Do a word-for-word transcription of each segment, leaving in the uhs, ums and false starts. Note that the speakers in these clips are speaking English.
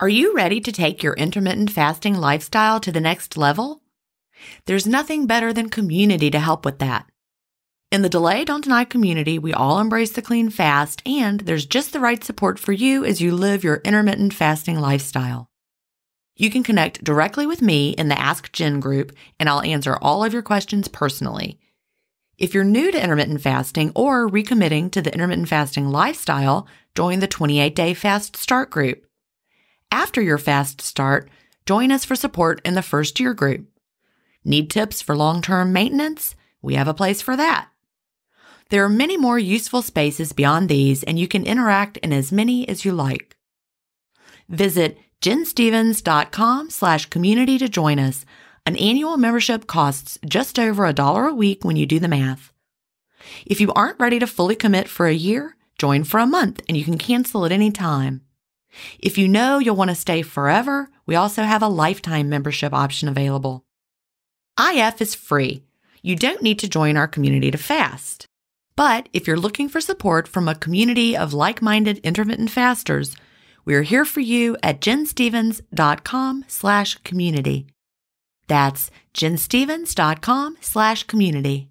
Are you ready to take your intermittent fasting lifestyle to the next level? There's nothing better than community to help with that. In the Delay Don't Deny community, we all embrace the clean fast, and there's just the right support for you as you live your intermittent fasting lifestyle. You can connect directly with me in the Ask Jen group, and I'll answer all of your questions personally. If you're new to intermittent fasting or recommitting to the intermittent fasting lifestyle, join the twenty-eight day Fast Start group. After your fast start, join us for support in the first year group. Need tips for long-term maintenance? We have a place for that. There are many more useful spaces beyond these, and you can interact in as many as you like. Visit jenstevens.com slash community to join us. An annual membership costs just over a dollar a week when you do the math. If you aren't ready to fully commit for a year, join for a month and you can cancel at any time. If you know you'll want to stay forever, we also have a lifetime membership option available. I F is free. You don't need to join our community to fast. But if you're looking for support from a community of like-minded intermittent fasters, we're here for you at jenstevens.com slash community. That's jenstevens.com slash community.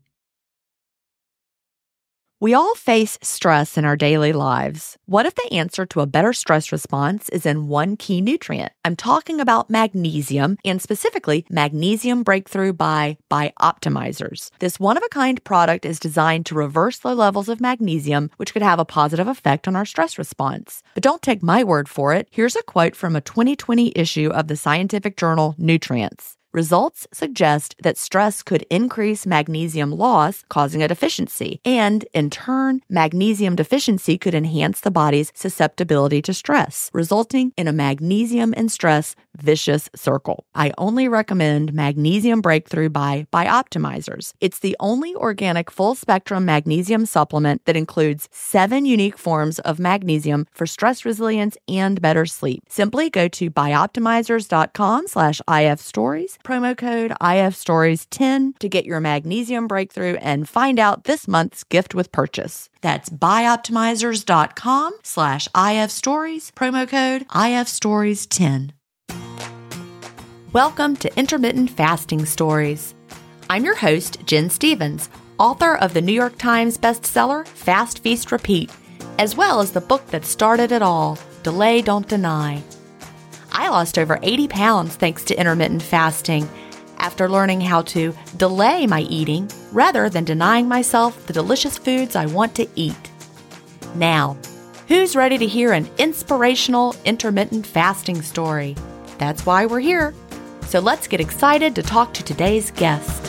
We all face stress in our daily lives. What if the answer to a better stress response is in one key nutrient? I'm talking about magnesium, and specifically Magnesium Breakthrough by Bioptimizers. This one-of-a-kind product is designed to reverse low levels of magnesium, which could have a positive effect on our stress response. But don't take my word for it. Here's a quote from a twenty twenty issue of the scientific journal Nutrients. Results suggest that stress could increase magnesium loss, causing a deficiency, and in turn, magnesium deficiency could enhance the body's susceptibility to stress, resulting in a magnesium and stress vicious circle. I only recommend Magnesium Breakthrough by Bioptimizers. It's the only organic full-spectrum magnesium supplement that includes seven unique forms of magnesium for stress resilience and better sleep. Simply go to bioptimizers.com slash ifstories, promo code I F stories ten to get your Magnesium Breakthrough and find out this month's gift with purchase. That's bioptimizers.com slash ifstories, promo code I F stories ten. Welcome to Intermittent Fasting Stories. I'm your host, Jen Stevens, author of the New York Times bestseller, Fast, Feast, Repeat, as well as the book that started it all, Delay Don't Deny. I lost over eighty pounds thanks to intermittent fasting after learning how to delay my eating rather than denying myself the delicious foods I want to eat. Now, who's ready to hear an inspirational intermittent fasting story? That's why we're here. So let's get excited to talk to today's guest.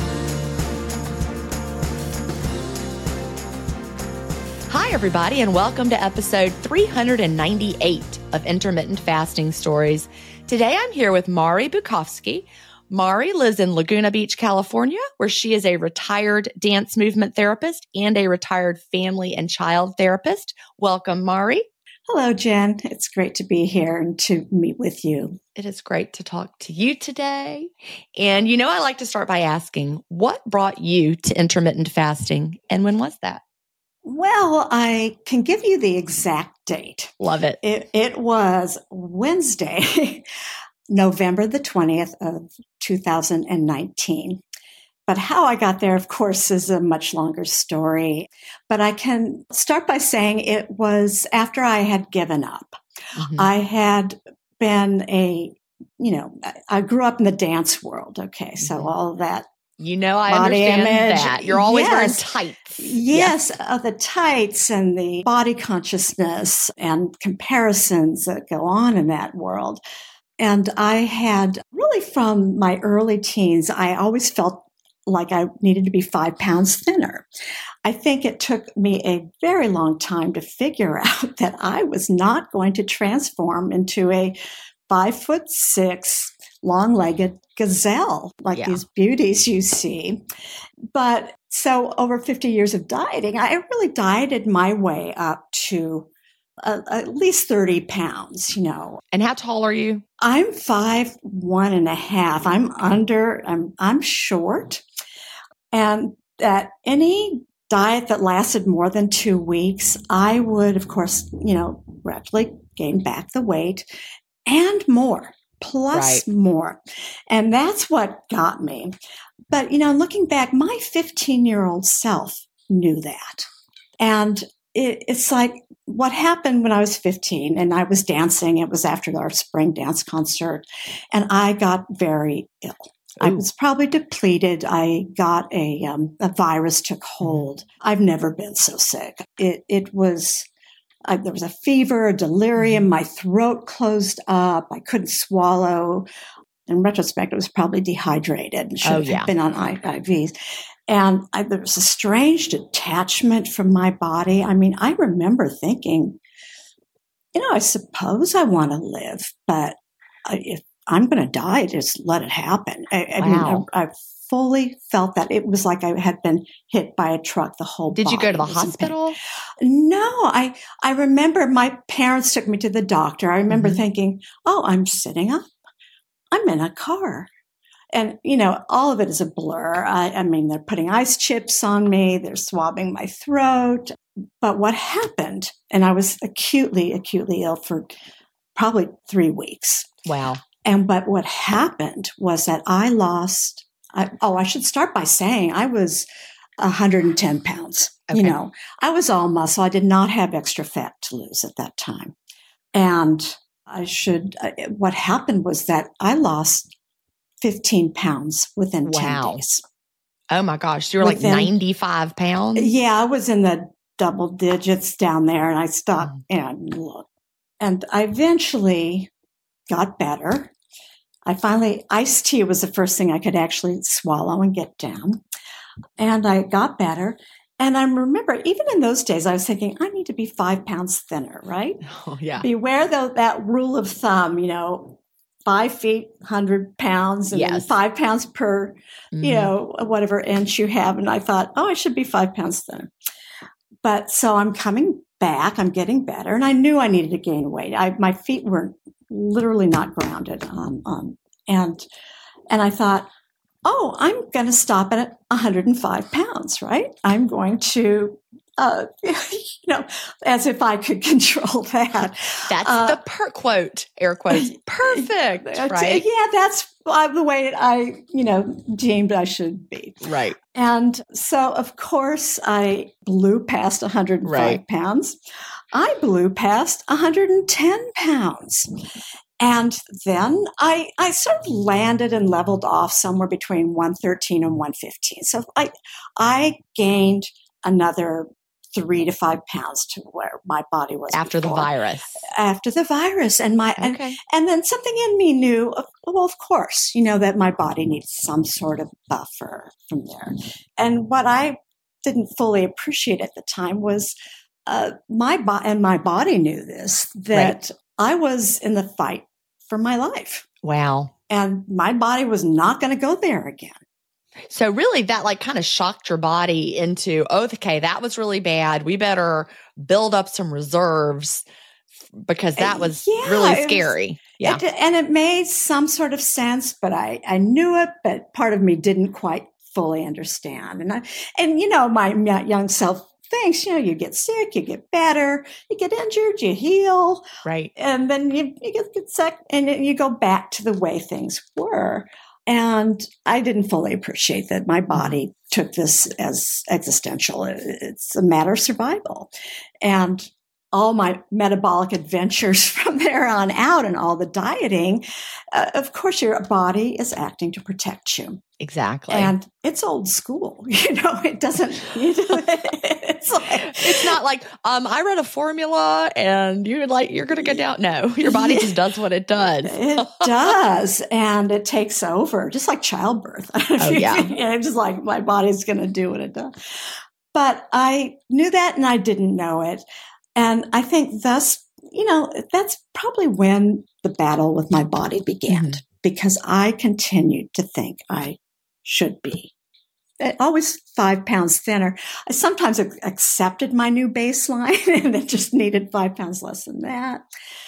Hi, everybody, and welcome to episode three hundred ninety-eight of Intermittent Fasting Stories. Today, I'm here with Mari Bukovsky. Mari lives in Laguna Beach, California, where she is a retired dance movement therapist and a retired family and child therapist. Welcome, Mari. Hello, Jen. It's great to be here and to meet with you. It is great to talk to you today. And you know, I like to start by asking, what brought you to intermittent fasting and when was that? Well, I can give you the exact date. Love it. It, it was Wednesday, November the twentieth of two thousand nineteen. But how I got there, of course, is a much longer story. But I can start by saying it was after I had given up. Mm-hmm. I had been a, you know, I grew up in the dance world. Okay. So mm-hmm. all of that. You know, I body understand image. That. You're always yes. wearing tights. Yes, yes. Uh, the tights and the body consciousness and comparisons that go on in that world. And I had really from my early teens, I always felt like I needed to be five pounds thinner. I think it took me a very long time to figure out that I was not going to transform into a five foot six, long-legged gazelle like yeah. these beauties you see. But so over fifty years of dieting, I really dieted my way up to uh, at least thirty pounds, you know. And how tall are you? I'm five, one and a half. I'm under, I'm, I'm short. And at any diet that lasted more than two weeks, I would, of course, you know, rapidly gain back the weight and more, plus right. more. And that's what got me. But, you know, looking back, my fifteen-year-old self knew that. And it, it's like what happened when I was fifteen and I was dancing. It was after our spring dance concert. And I got very ill. Ooh. I was probably depleted. I got a, um, a virus took hold. I've never been so sick. It, it was... I, there was a fever, a delirium. My throat closed up. I couldn't swallow. In retrospect, it was probably dehydrated and should oh, have yeah. been on I Vs. And I, there was a strange detachment from my body. I mean, I remember thinking, you know, I suppose I want to live, but I, if I'm going to die, just let it happen. I, I wow. mean, I, I fully felt that it was like I had been hit by a truck. The whole Did body you go to the was in hospital? pain. No, I, I remember my parents took me to the doctor. I remember mm-hmm. thinking, oh, I'm sitting up. I'm in a car. And, you know, all of it is a blur. I, I mean, they're putting ice chips on me. They're swabbing my throat. But what happened, and I was acutely, acutely ill for probably three weeks. Wow. And but what happened was that I lost, I, oh, I should start by saying I was one hundred ten pounds. Okay. You know, I was all muscle. I did not have extra fat to lose at that time. And I should, what happened was that I lost fifteen pounds within wow. ten days. Oh my gosh. You were within, like ninety-five pounds? Yeah, I was in the double digits down there and I stopped mm. and looked. And I eventually got better. I finally, iced tea was the first thing I could actually swallow and get down. And I got better. And I remember, even in those days, I was thinking, I need to be five pounds thinner, right? Oh, yeah. Beware, though, that rule of thumb, you know, five feet, one hundred pounds, and yes. then five pounds per, mm-hmm. you know, whatever inch you have. And I thought, oh, I should be five pounds thinner. But so I'm coming back, I'm getting better. And I knew I needed to gain weight. I, my feet were literally not grounded. Um, um, and, and I thought, oh, I'm going to stop at one hundred five pounds, right? I'm going to, uh, you know, as if I could control that. That's uh, the per quote, air quotes, perfect, right? Yeah, that's uh, the way I, you know, deemed I should be. Right. And so, of course, I blew past one hundred five right. pounds. I blew past one hundred ten pounds. And then I, I sort of landed and leveled off somewhere between one thirteen and one fifteen. So I, I gained another three to five pounds to where my body was after before. the virus. After the virus, and my okay. and, and then something in me knew, well, of course, you know that my body needs some sort of buffer from there. And what I didn't fully appreciate at the time was uh, my bo- and my body knew this that right. I was in the fight for my life. Wow. And my body was not going to go there again. So really that like kind of shocked your body into, oh, okay, that was really bad. We better build up some reserves because that was yeah, really scary. Was, yeah. It, and it made some sort of sense, but I, I knew it, but part of me didn't quite fully understand. And I, and you know, my young self thinks, you know, you get sick, you get better, you get injured, you heal. Right. And then you, you get, get sick and you go back to the way things were. And I didn't fully appreciate that my body took this as existential. It's a matter of survival. And all my metabolic adventures from there on out and all the dieting, uh, of course, your body is acting to protect you. Exactly. And it's old school. You know, it doesn't, you know, it's like, it's not like, um, I read a formula and you're like, you're going to go down. No, your body yeah, just does what it does. It does. And it takes over, just like childbirth. Oh, yeah. It's just like my body's going to do what it does. But I knew that and I didn't know it. And I think thus, you know, that's probably when the battle with my body began, mm-hmm. because I continued to think I should be always five pounds thinner. I sometimes accepted my new baseline and it just needed five pounds less than that.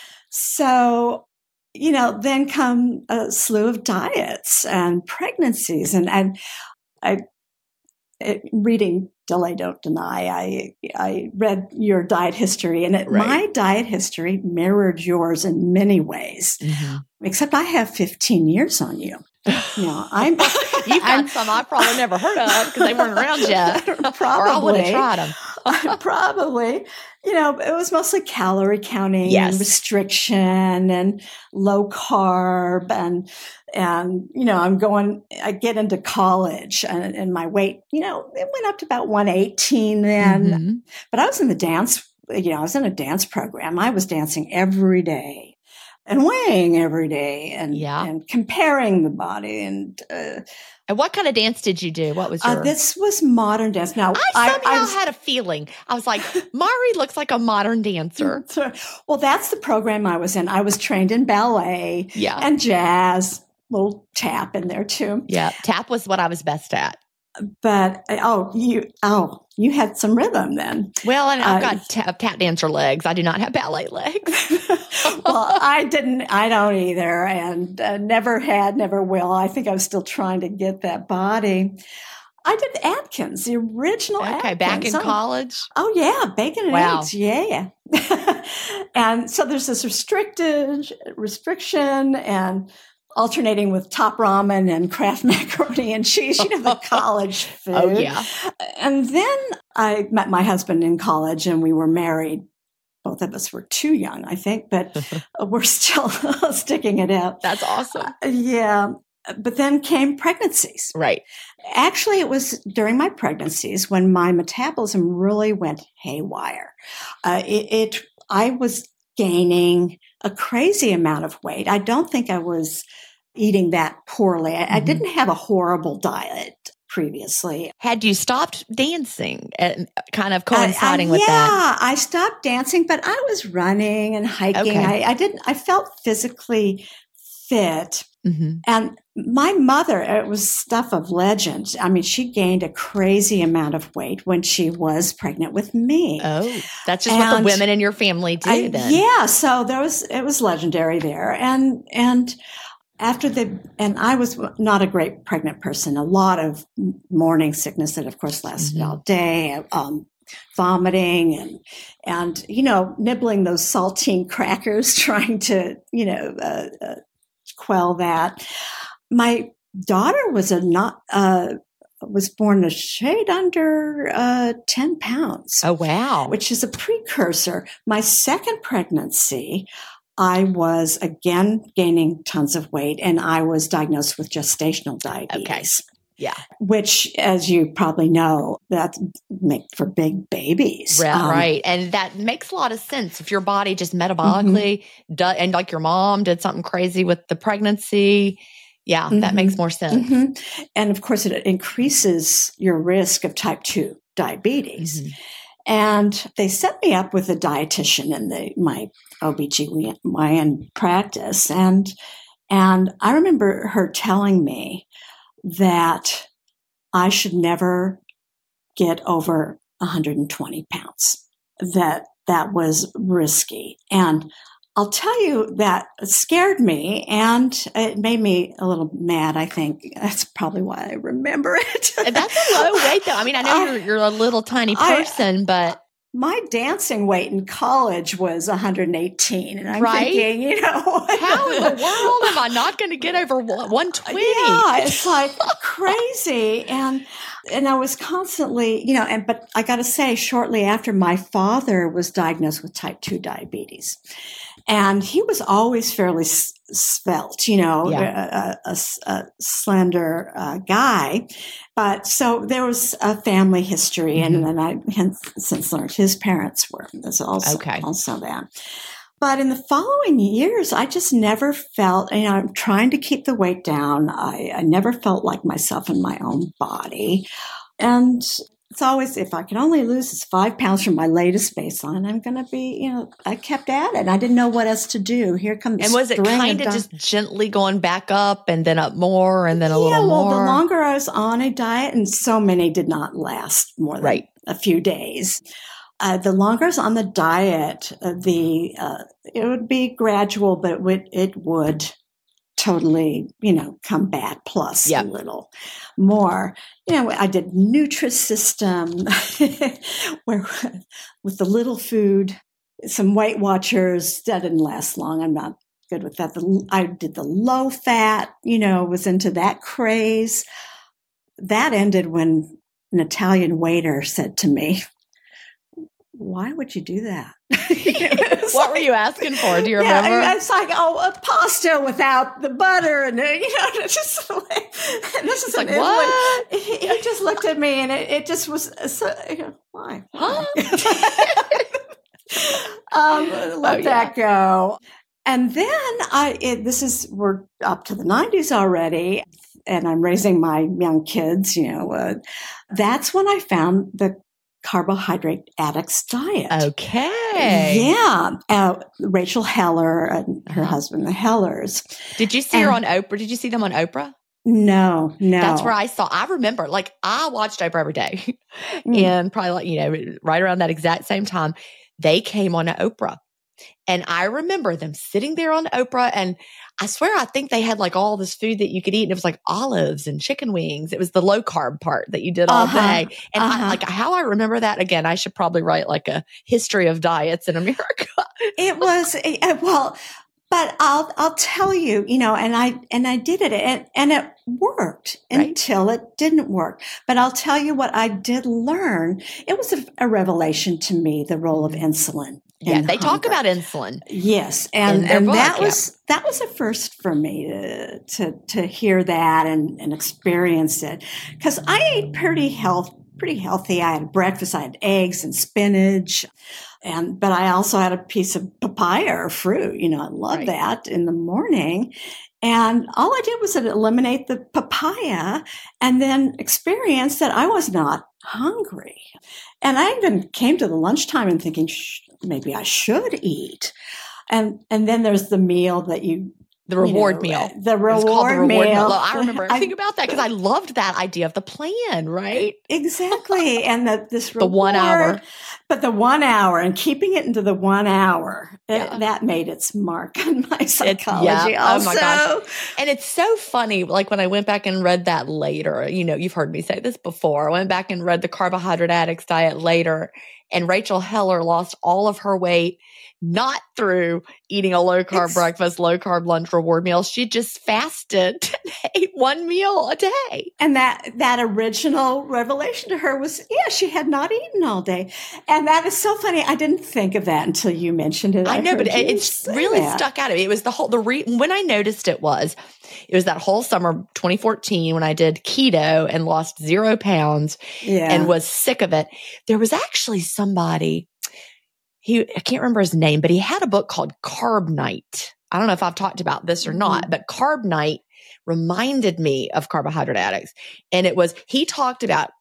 So, you know, then come a slew of diets and pregnancies. And, and I it, reading Delay Don't Deny, I I read your diet history, and it, Right. my diet history mirrored yours in many ways. Mm-hmm. Except I have fifteen years on you. No, I'm. You've got I'm, some I've probably never heard of because they weren't around yet. Probably. Or I would have tried them. Probably. You know, it was mostly calorie counting Yes. and restriction and low carb. And, and, you know, I'm going, I get into college and, and my weight, you know, it went up to about one eighteen then. Mm-hmm. But I was in the dance, you know, I was in a dance program. I was dancing every day and weighing every day and, Yeah. and comparing the body. And uh, And what kind of dance did you do? What was your? uh, this was modern dance. Now, I somehow I was, had a feeling. I was like, Mari looks like a modern dancer. well, that's the program I was in. I was trained in ballet Yeah. and jazz, little tap in there too. Yeah. Tap was what I was best at. But oh, you oh, you had some rhythm then. Well, and I've Uh, got tap, tap dancer legs. I do not have ballet legs. Well, I didn't. I don't either, and uh, never had, never will. I think I was still trying to get that body. I did Atkins, the original. Okay, Atkins. back in Oh, college. Oh yeah, bacon and Wow. eggs. Yeah. And so there's this restricted restriction and alternating with top ramen and Kraft macaroni and cheese, you know, the college food. Oh, yeah. And then I met my husband in college and we were married. Both of us were too young, I think, but we're still sticking it out. That's awesome. Yeah. But then came pregnancies. Right. Actually, it was during my pregnancies when my metabolism really went haywire. Uh, it, it, I was gaining a crazy amount of weight. I don't think I was eating that poorly. I, Mm-hmm. I didn't have a horrible diet previously. Had you stopped dancing and kind of coinciding I, I, with yeah, that? I stopped dancing, but I was running and hiking. Okay. I, I didn't. I felt physically fit. Mm-hmm. And my mother, it was stuff of legend. I mean, she gained a crazy amount of weight when she was pregnant with me. Oh, that's just what the And women in your family do I- then. Yeah, so there was it was legendary there. And and after the and I was not a great pregnant person. A lot of morning sickness that of course lasted Mhm. all day. Um, vomiting and and you know nibbling those saltine crackers, trying to you know uh, uh, quell that. My daughter was a not uh, was born a shade under uh, ten pounds, Oh, wow. which is a precursor. My second pregnancy, I was again gaining tons of weight, and I was diagnosed with gestational diabetes. Yeah. Which, as you probably know, that make for big babies. Right, Um, right. And that makes a lot of sense. If your body just metabolically Mm-hmm. does, and like your mom did something crazy with the pregnancy. Yeah, that Mhm. makes more sense. mhm. And of course, it increases your risk of type two diabetes. Mhm. And they set me up with a dietitian in the, my O B G Y N practice. And, and I remember her telling me that I should never get over one hundred twenty pounds, that that was risky. And I'll tell you that it scared me and it made me a little mad. I think that's probably why I remember it. And that's a low weight, though. I mean, I know I- you're you're a little tiny I- person, but My dancing weight in college was one hundred eighteen. And I'm Right? thinking, you know, how in the world am I not going to get over one twenty? Yeah, it's like crazy. And and I was constantly, you know, and but I got to say, shortly after, my father was diagnosed with type two diabetes. And he was always fairly s- svelte, you know, Yeah. a, a- a- a slender uh, guy. But so there was a family history, Mhm. and then I hence since learned his parents were. There's also Okay. also that. But in the following years, I just never felt, you know, I'm trying to keep the weight down. I, I never felt like myself in my own body. And it's always, if I can only lose this five pounds from my latest baseline, I'm going to be, you know, I kept at it. I didn't know what else to do. Here comes And was it kind of di- just gently going back up and then up more and then a little yeah, well, more? the longer I was on a diet, and so many did not last more than Right. a few days. Uh, the longer I was on the diet, uh, the uh, it would be gradual, but it would, it would totally, you know, come back plus Yep. a little more. You know, I did Nutrisystem where with the little food, some Weight Watchers. That didn't last long. I'm not good with that. The, I did the low fat, you know, was into that craze. That ended when an Italian waiter said to me, why would you do that? You know, what like, were you asking for? Do you yeah, remember? and it's like, oh, a pasta without the butter. And, you know, it's just like, and this is like, an what? He, he just looked at me and it, it just was, so, you know, why? why? um, let Oh, that go. And then I, it, this is, we're up to the nineties already, and I'm raising my young kids, you know, uh, that's when I found the Carbohydrate Addicts Diet. Okay. Yeah. Uh, Rachel Heller and her husband, the Hellers. Did you see and, her on Oprah? Did you see them on Oprah? No, no. That's where I saw, I remember, like, I watched Oprah every day. Mm. And probably, like, you know, right around that exact same time, they came on Oprah. And I remember them sitting there on Oprah, and I swear I think they had like all this food that you could eat, and it was like olives and chicken wings. It was the low carb part that you did all uh-huh, day. And uh-huh. I, like how I remember that, again, I should probably write like a history of diets in America. It was, well, but I'll, I'll tell you, you know, and I, and I did it and, and it worked Right. until it didn't work. But I'll tell you what I did learn. It was a, a revelation to me, the role of insulin. Yeah, they hunger. talk about insulin. Yes, and their and book, that yeah. was that was a first for me to to to hear that and, and experience it, because I ate pretty health pretty healthy. I had breakfast, I had eggs and spinach, and but I also had a piece of papaya or fruit. You know, I love Right. that in the morning. And all I did was eliminate the papaya and then experience that I was not hungry. And I even came to the lunchtime and thinking, Shh, maybe I should eat. And and then there's the meal that you The reward you know, meal. The reward, It's called the reward meal. meal. Well, I remember everything I, about that because I loved that idea of the plan, right? Exactly. And the, this The one reward, hour. But the one hour and keeping it into the one hour, Yeah. it, that made its mark on my psychology yeah. also. Oh my gosh. And it's so funny. Like when I went back and read that later, you know, you've heard me say this before. I went back and read the Carbohydrate Addicts Diet later, and Rachel Heller lost all of her weight, not through eating a low carb It's, breakfast, low carb lunch, reward meal. She just fasted and ate one meal a day. And that, that original revelation to her was, yeah, she had not eaten all day. And that is so funny. I didn't think of that until you mentioned it. I, I know, but heard it, you it's say really that. stuck out of me. It was the whole, the re, when I noticed it was, it was that whole summer twenty fourteen when I did keto and lost zero pounds Yeah. and was sick of it. There was actually somebody, he, I can't remember his name, but he had a book called Carb Night. I don't know if I've talked about this or not, Mm-hmm. but Carb Night reminded me of Carbohydrate Addicts. And it was, he talked about,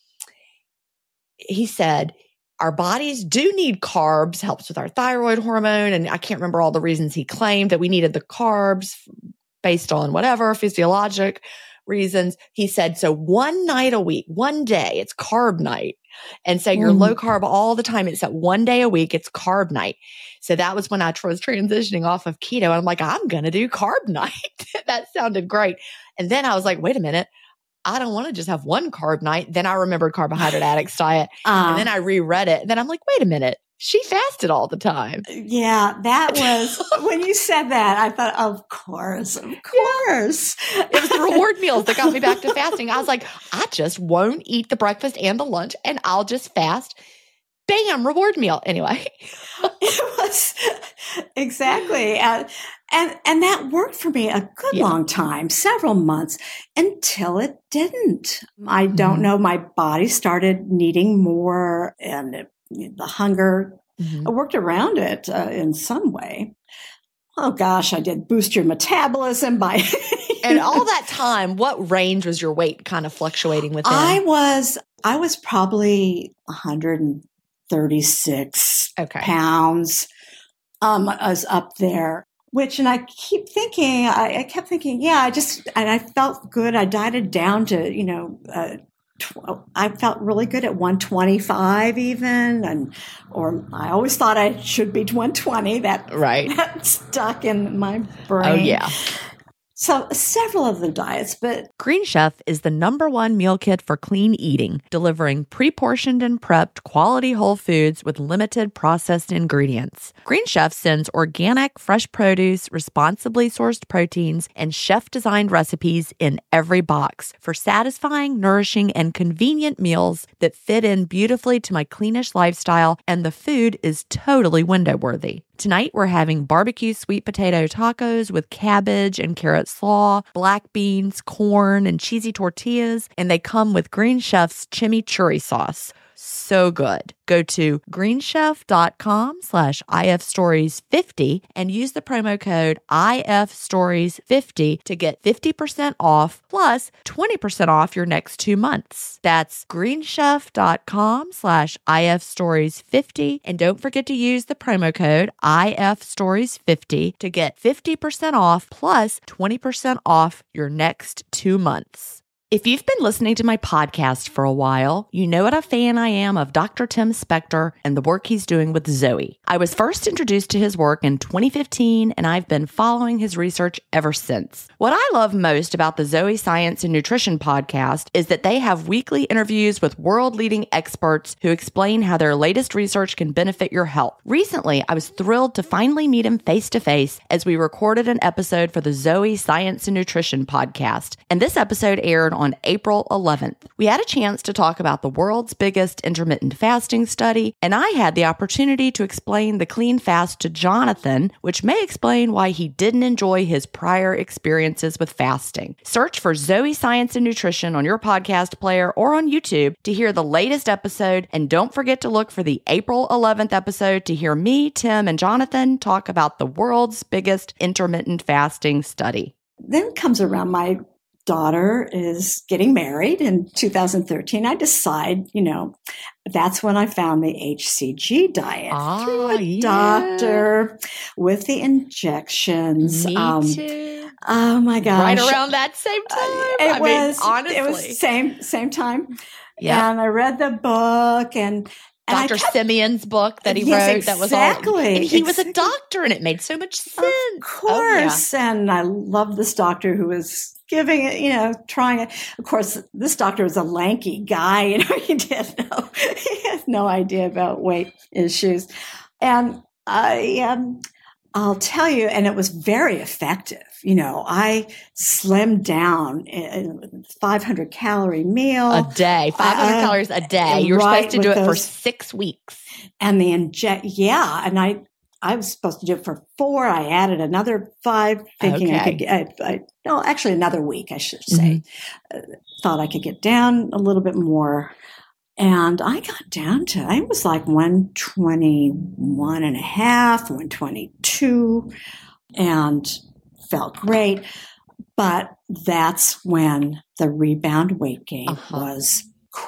he said, our bodies do need carbs, helps with our thyroid hormone. And I can't remember all the reasons he claimed that we needed the carbs based on whatever physiologic reasons. He said, so one night a week, one day, it's carb night. And so you're Mm. low carb all the time. It's at one day a week, it's carb night. So that was when I was transitioning off of keto. I'm like, I'm going to do carb night. That sounded great. And then I was like, wait a minute. I don't want to just have one carb night. Then I remembered Carbohydrate Addicts Diet. Uh, And then I reread it. And then I'm like, wait a minute. She fasted all the time. yeah, that was, when you said that, I thought, of course, of course. It was the reward meals that got me back to fasting. I was like, I just won't eat the breakfast and the lunch, and I'll just fast. Bam, reward meal. Anyway. It was exactly. And, and, and that worked for me a good Yeah. long time, several months, until it didn't. I don't Mhm. know. My body started needing more, and it, the hunger, Mhm. I worked around it uh, in some way. Oh gosh, I did boost your metabolism by. And all that time, what range was your weight kind of fluctuating within? I was, I was probably one hundred thirty-six okay. pounds. Um, I was up there, which, and I keep thinking, I, I kept thinking, yeah, I just, and I felt good. I dieted down to, you know, uh, tw- I felt really good at one twenty-five even. And, or I always thought I should be one twenty. That, Right. that stuck in my brain. Oh, yeah. So several of the diets, but Green Chef is the number one meal kit for clean eating, delivering pre-portioned and prepped quality whole foods with limited processed ingredients. Green Chef sends organic, fresh produce, responsibly sourced proteins, and chef-designed recipes in every box for satisfying, nourishing, and convenient meals that fit in beautifully to my cleanish lifestyle, and the food is totally window-worthy. Tonight, we're having barbecue sweet potato tacos with cabbage and carrot slaw, black beans, corn, and cheesy tortillas, and they come with Green Chef's chimichurri sauce. So good. Go to greenchef.com slash ifstories50 and use the promo code I F stories fifty to get fifty percent off plus twenty percent off your next two months. That's greenchef.com slash ifstories50. And don't forget to use the promo code I F stories fifty to get fifty percent off plus twenty percent off your next two months. If you've been listening to my podcast for a while, you know what a fan I am of Doctor Tim Spector and the work he's doing with Zoe. I was first introduced to his work in twenty fifteen, and I've been following his research ever since. What I love most about the Zoe Science and Nutrition podcast is that they have weekly interviews with world-leading experts who explain how their latest research can benefit your health. Recently, I was thrilled to finally meet him face-to-face as we recorded an episode for the Zoe Science and Nutrition podcast, and this episode aired on April eleventh. We had a chance to talk about the world's biggest intermittent fasting study, and I had the opportunity to explain the clean fast to Jonathan, which may explain why he didn't enjoy his prior experiences with fasting. Search for Zoe Science and Nutrition on your podcast player or on YouTube to hear the latest episode, and don't forget to look for the April eleventh episode to hear me, Tim, and Jonathan talk about the world's biggest intermittent fasting study. then comes around my daughter is getting married in two thousand thirteen. I decide, you know, that's when I found the H C G diet Ah, through a yeah. doctor with the injections. Me Um, too. Oh my gosh. Right around that same time. Uh, it I was, mean, honestly. it was same, same time. Yeah. And I read the book and, and I Doctor kept- Simeon's book that he Yes, wrote that was all, exactly. and he was a Exactly. doctor and it made so much sense. Of Oh, yeah. course. And I love this doctor who was giving it, you know, trying it. Of course, this doctor was a lanky guy, you know, he did no, he had no idea about weight issues. And I, um, I'll tell you, and it was very effective. You know, I slimmed down in five hundred calorie meal. A day, five hundred Uh, calories a day. You were right, supposed to do with it for those- six weeks. And the inject, yeah. And I, I was supposed to do it for four. I added another five, thinking I Okay. could get, I, I, no, actually another week, I should say. Uh, thought I could get down a little bit more. And I got down to, I was like one twenty-one and a half, one twenty-two, and felt great. But that's when the rebound weight gain Uh-huh. was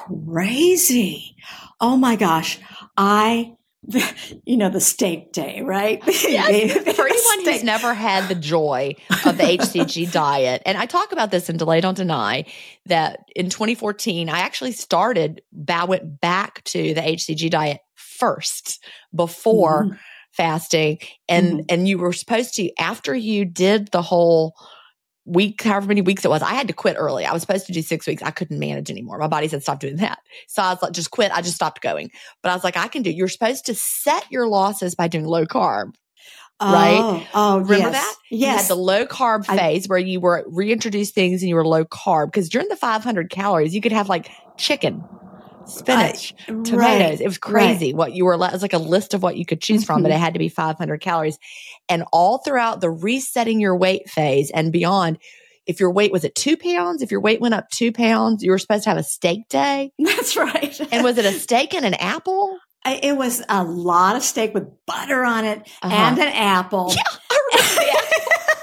crazy. Oh my gosh. I, you know, the steak day, right? Yes, The- for the anyone who's steak- never had the joy of the H C G diet, and I talk about this in Delay Don't Deny, that in twenty fourteen, I actually started, I went back to the H C G diet first before Mhm. fasting. And, Mhm. and you were supposed to, after you did the whole week, however many weeks it was, I had to quit early. I was supposed to do six weeks. I couldn't manage anymore. My body said, stop doing that. So I was like, just quit. I just stopped going. But I was like, I can do, you're supposed to set your losses by doing low carb. right? Oh, oh Remember yes. that? Yes. You had the low carb I- phase where you were reintroduce things and you were low carb. Because during the five hundred calories, you could have like chicken, spinach, tomatoes. Right, It was right. crazy what you were, it was like a list of what you could choose from, but Mhm. it had to be five hundred calories. And all throughout the resetting your weight phase and beyond, if your weight was at two pounds, if your weight went up two pounds, you were supposed to have a steak day. That's right. And was it a steak and an apple? I- it was a lot of steak with butter on it Uh-huh. and an apple. Yeah, I remember the apple.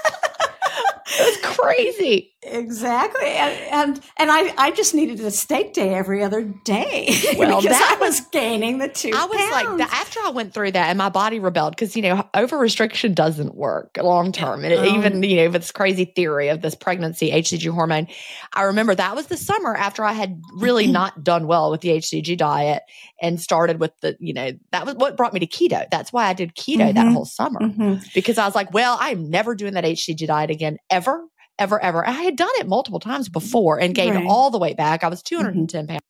It was crazy. Exactly. And, and and I I just needed a steak day every other day Well, because that I was gaining the two I was like, pounds. that, after I went through that and my body rebelled because, you know, over restriction doesn't work long term. And it, Um, even, you know, with this crazy theory of this pregnancy H C G hormone, I remember that was the summer after I had really not done well with the H C G diet and started with the, you know, that was what brought me to keto. That's why I did keto that Mhm. whole summer Mhm. because I was like, well, I'm never doing that H C G diet again ever. ever, ever. I had done it multiple times before and gained Right. all the weight back. I was two hundred ten Mhm. pounds.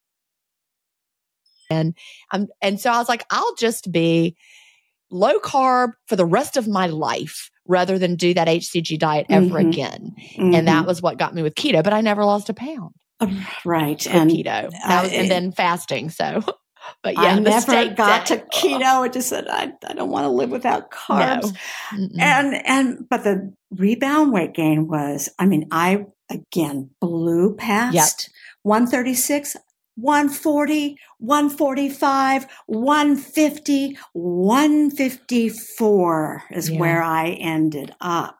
And, um, and so I was like, I'll just be low carb for the rest of my life rather than do that H C G diet ever Mhm. again. Mhm. And that was what got me with keto, but I never lost a pound Right. with And keto. That I- was, and then fasting. So, but yeah, I the never steak got day, to keto. I just said, I, I don't want to live without carbs. No. Mm-mm. And, and, but the rebound weight gain was, I mean, I again blew past Yep. one thirty-six, one forty, one forty-five, one fifty, one fifty-four is Yeah. where I ended up,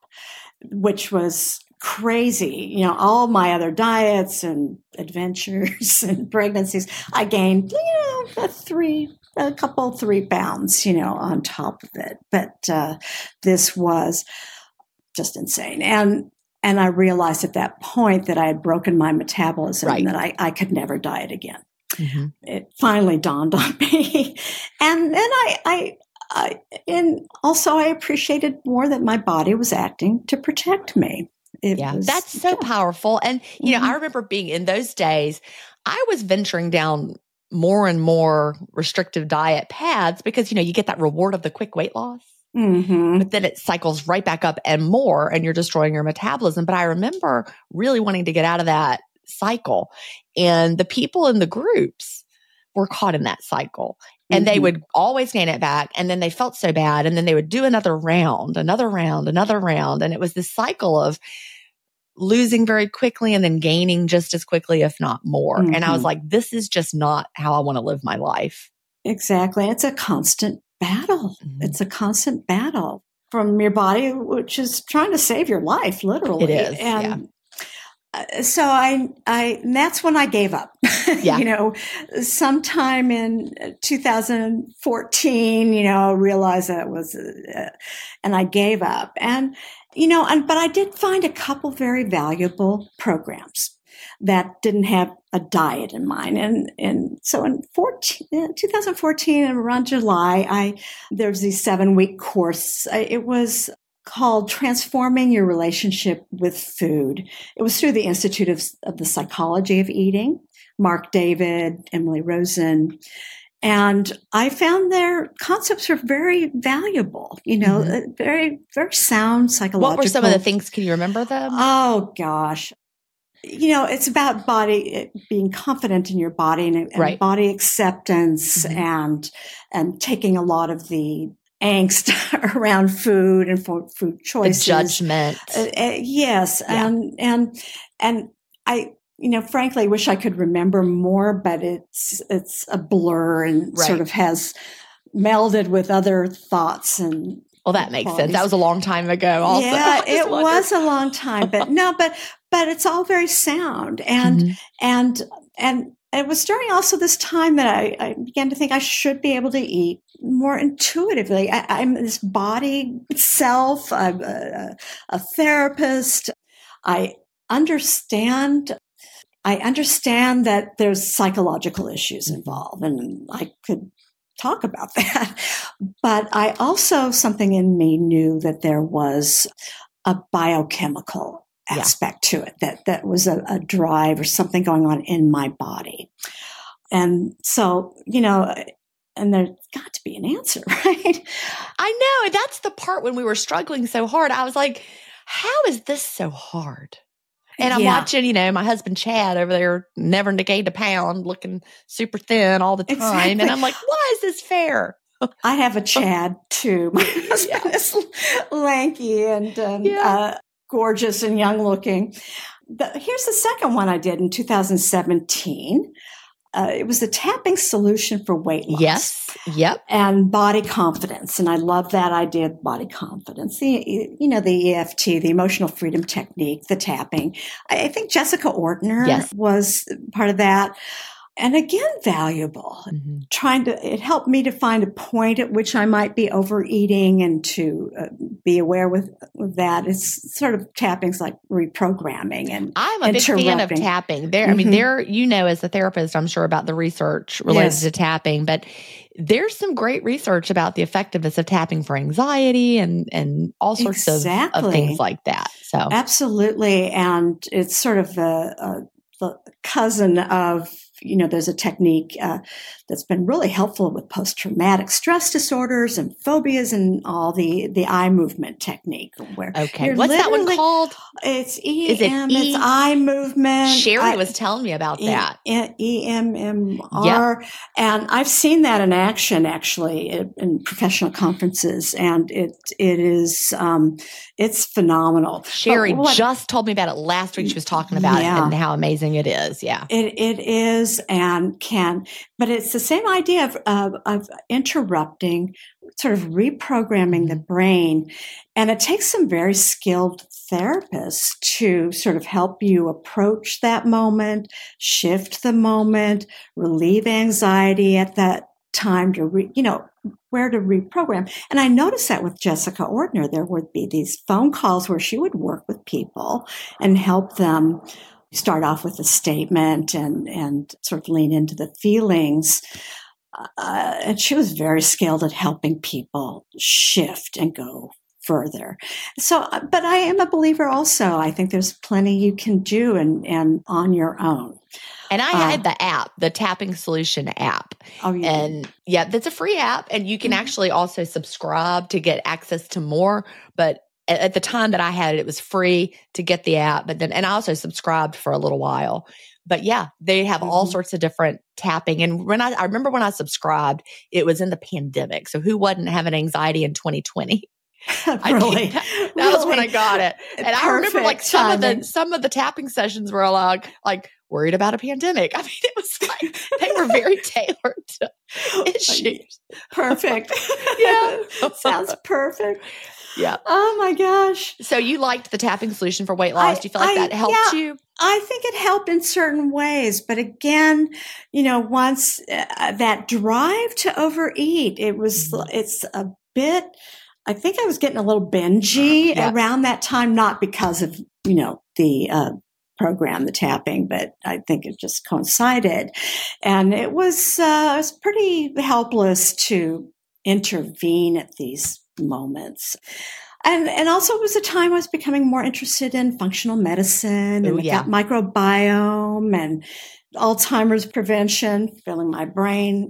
which was crazy. You know, all my other diets and adventures and pregnancies, I gained, you know, a three, a couple, three pounds, you know, on top of it. But uh, this was just insane. And and I realized at that point that I had broken my metabolism Right. and that I, I could never diet again. Mm-hmm. It finally dawned on me. And then I, I, I, and also I appreciated more that my body was acting to protect me. It Yeah, was, that's so yeah. powerful. And, you know, Mhm. I remember being in those days, I was venturing down more and more restrictive diet paths because, you know, you get that reward of the quick weight loss. Mhm. But then it cycles right back up and more, and you're destroying your metabolism. But I remember really wanting to get out of that cycle. And the people in the groups were caught in that cycle. And they Mhm. would always gain it back. And then they felt so bad. And then they would do another round, another round, another round. And it was this cycle of losing very quickly and then gaining just as quickly, if not more. And I was Mhm. like, this is just not how I want to live my life. Exactly. It's a constant battle. Mhm. It's a constant battle from your body, which is trying to save your life, literally. It is, And uh, so I, I, and that's when I gave up. Yeah. You know, sometime in two thousand fourteen, you know, I realized that it was, uh, and I gave up. And, you know, and, but I did find a couple very valuable programs that didn't have a diet in mind. And, and so in fourteen, twenty fourteen, around July, I, there's these seven week course. I, it was called Transforming Your Relationship with Food. It was through the Institute of, of the Psychology of Eating, Mark David, Emily Rosen. And I found their concepts were very valuable, you know, Mhm. uh, very, very sound psychological. What were some of the things? Can you remember them? Oh, gosh. You know, it's about body, being confident in your body and, and Right. body acceptance Mhm. and, and taking a lot of the angst around food and for food The choices. judgment. Uh, uh, yes. Yeah. And, and, and I, you know, frankly, wish I could remember more, but it's, it's a blur and Right. sort of has melded with other thoughts and, Well, that makes sense. qualities. That was a long time ago also. Yeah, I just it wondered. was a long time, but no, but, but it's all very sound. And, Mhm. and, and it was during also this time that I, I began to think I should be able to eat more intuitively. I, I'm this body self. I'm a, a therapist. I understand I understand that there's psychological issues involved, and I could talk about that. But I also, something in me knew that there was a biochemical Yeah. aspect to it, that that was a, a drive or something going on in my body. And so, you know, and there's got to be an answer, right? I know. That's the part when we were struggling so hard. I was like, how is this so hard? And I'm Yeah. watching, you know, my husband Chad over there, never gained a pound, looking super thin all the time. Exactly. And I'm like, why is this fair? I have a Chad too. My husband is lanky and um, Yeah. uh, gorgeous and young looking. But here's the second one I did in two thousand seventeen. Uh, it was the tapping solution for weight loss. Yes. Yep. And body confidence. And I love that idea of body confidence. The, you know, the E F T, the emotional freedom technique, the tapping. I, I think Jessica Ortner Yes. was part of that. and again, valuable. Mm-hmm. Trying to, it helped me to find a point at which I might be overeating and to uh, be aware with, with that. It's sort of tapping's like reprogramming and I'm a big fan of tapping. There, mm-hmm. I mean, there, you know, as a therapist, I'm sure about the research related yes. to tapping, but there's some great research about the effectiveness of tapping for anxiety and, and all sorts exactly. of, of things like that. So absolutely. And it's sort of a, a the cousin of, you know, there's a technique uh, that's been really helpful with post-traumatic stress disorders and phobias and all the, the eye movement technique. Where okay, what's that one called? It's E M, it e- it's eye movement. Sherry I, was telling me about e- that. E M M R. Yep. And I've seen that in action, actually, in, in professional conferences, and it it is um, it's phenomenal. Sherry what, just told me about it last week. She was talking about yeah. it and how amazing it is. Yeah, it it is. And can, but it's the same idea of, of, of interrupting, sort of reprogramming the brain. And it takes some very skilled therapists to sort of help you approach that moment, shift the moment, relieve anxiety at that time to, re, you know, where to reprogram. And I noticed that with Jessica Ortner, there would be these phone calls where she would work with people and help them start off with a statement and, and sort of lean into the feelings. Uh, and she was very skilled at helping people shift and go further. So, but I am a believer also. I think there's plenty you can do and, and on your own. And I uh, had the app, the Tapping Solution app. Oh, yeah. And yeah, that's a free app. And you can mm-hmm. actually also subscribe to get access to more. But at the time that I had it, it was free to get the app, but then, and I also subscribed for a little while, but yeah, they have mm-hmm. all sorts of different tapping. And when I, I remember when I subscribed, it was in the pandemic. So who wasn't having anxiety in twenty twenty? Really? that that really? was when I got it. And Perfect I remember like some timing. of the, some of the tapping sessions were like, like worried about a pandemic. I mean, it was like, they were very tailored to issues. Perfect. Yeah. Sounds perfect. Yeah. Oh my gosh. So you liked the tapping solution for weight loss. I, Do you feel like I, that helped yeah, you? I think it helped in certain ways. But again, you know, once uh, that drive to overeat, it was, mm-hmm. it's a bit, I think I was getting a little bingey yeah. around that time, not because of, you know, the, uh, program, the tapping, but I think it just coincided. And it was, uh, it was pretty helpless to intervene at these moments. And and also it was a time I was becoming more interested in functional medicine and Ooh, the yeah. gut microbiome and Alzheimer's prevention, feeling my brain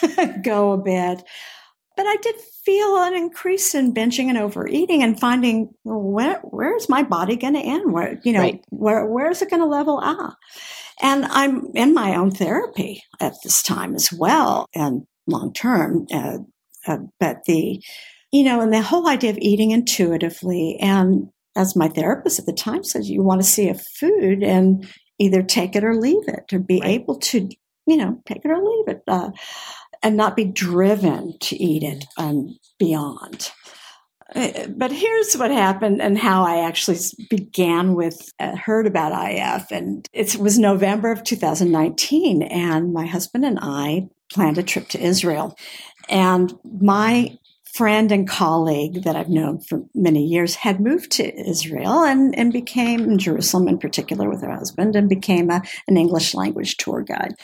go a bit. But I did feel an increase in binging and overeating and finding, well, where where's my body going to end? Where, you know, right. where where is it going to level out? And I'm in my own therapy at this time as well, and long term. Uh, uh, but the, you know, and the whole idea of eating intuitively, and as my therapist at the time says, you want to see a food and either take it or leave it, or be right. able to, you know, take it or leave it. Uh, and not be driven to eat it and beyond. But here's what happened and how I actually began with, uh, heard about I F. And it was November of two thousand nineteen, and my husband and I planned a trip to Israel. And my friend and colleague that I've known for many years had moved to Israel and, and became, in Jerusalem in particular with her husband, and became a, an English language tour guide.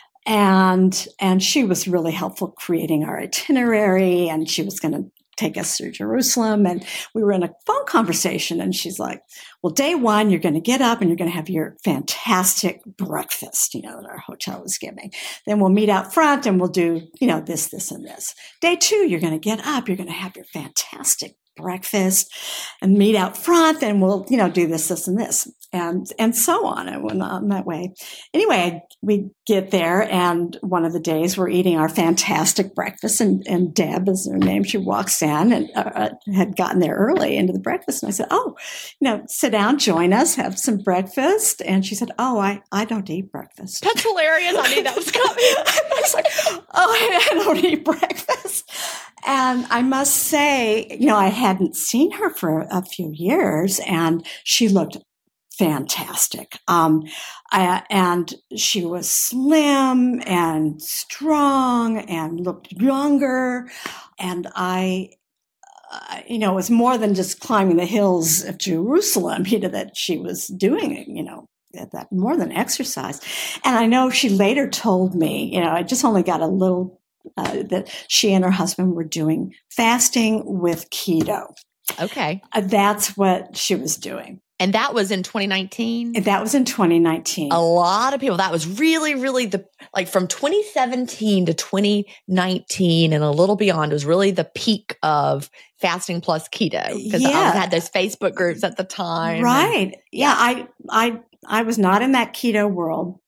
And, and she was really helpful creating our itinerary, and she was going to take us through Jerusalem. And we were in a phone conversation, and she's like, well, day one, you're going to get up and you're going to have your fantastic breakfast, you know, that our hotel was giving. Then we'll meet out front and we'll do, you know, this, this, and this. Day two, you're going to get up, you're going to have your fantastic breakfast and meet out front, and we'll, you know, do this, this, and this, and, and so on. It went on that way. Anyway, we get there, and one of the days we're eating our fantastic breakfast, and, and Deb is her name. She walks in and uh, had gotten there early into the breakfast. And I said, oh, you know, sit down, join us, have some breakfast. And she said, oh, I, I don't eat breakfast. That's hilarious. I knew that was coming. I was like, oh, I don't eat breakfast. And I must say, you know, I hadn't seen her for a few years, and she looked fantastic. Um, I, and she was slim and strong and looked younger. And I, uh, you know, it was more than just climbing the hills of Jerusalem, you know, that she was doing, you know, that more than exercise. And I know she later told me, you know, I just only got a little, uh, that she and her husband were doing fasting with keto. Okay. Uh, that's what she was doing. And that was in twenty nineteen? That was in twenty nineteen. A lot of people, that was really, really the, like from twenty seventeen to twenty nineteen and a little beyond was really the peak of fasting plus keto. Because Yeah. I had those Facebook groups at the time. Right. And, yeah. I, I, I was not in that keto world.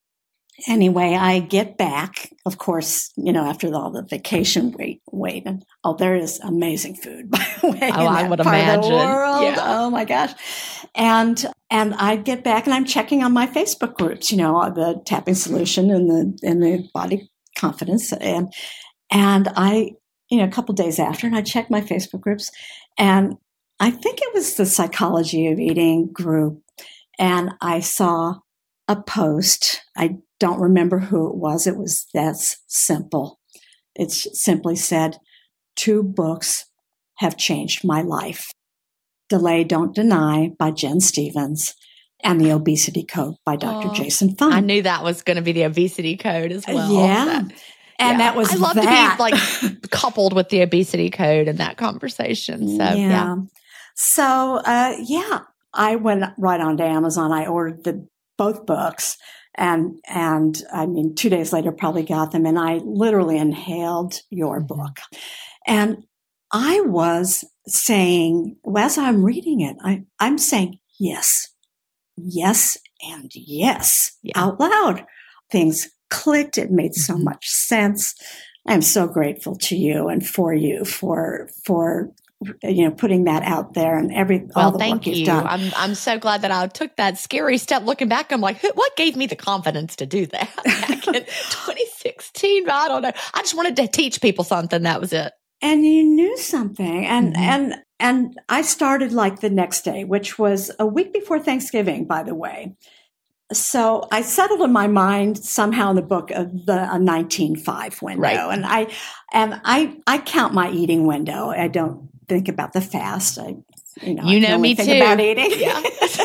Anyway, I get back, of course, you know, after all the vacation wait, wait, and oh, there is amazing food, by the way. Oh, I would part imagine. Of the world. Yeah. Oh my gosh. And, and I get back and I'm checking on my Facebook groups, you know, the Tapping Solution and the, and the Body Confidence. And, and I, you know, a couple days after, and I checked my Facebook groups, and I think it was the Psychology of Eating group. And I saw a post. I don't remember who it was. It was that's simple. It simply said, two books have changed my life. Delay, Don't Deny by Jen Stevens and The Obesity Code by Doctor Oh, Jason Fung. I knew that was going to be the obesity code as well. Yeah. That, and yeah. that was I love that. to be like coupled with the obesity code in that conversation. So, yeah. yeah. So, uh, yeah, I went right on to Amazon. I ordered the both books. And, and I mean, two days later, probably got them. And I literally inhaled your Mm-hmm. book. And I was saying, well, as I'm reading it, I, I'm saying, yes, yes, and yes, Yeah. out loud. Things clicked. It made so Mm-hmm. much sense. I'm so grateful to you and for you for, for, you know, putting that out there and every, Well, all the thank work you've you. done. I'm I'm so glad that I took that scary step. Looking back, I'm like, who, what gave me the confidence to do that back in twenty sixteen? I don't know. I just wanted to teach people something. That was it. And you knew something. And, Mhm. and, and I started like the next day, which was a week before Thanksgiving, by the way. So I settled in my mind somehow in the book of the a nineteen five window. Right. And I, and I, I count my eating window. I don't think about the fast. I, you know, You I know can only me think too. about eating. Yeah.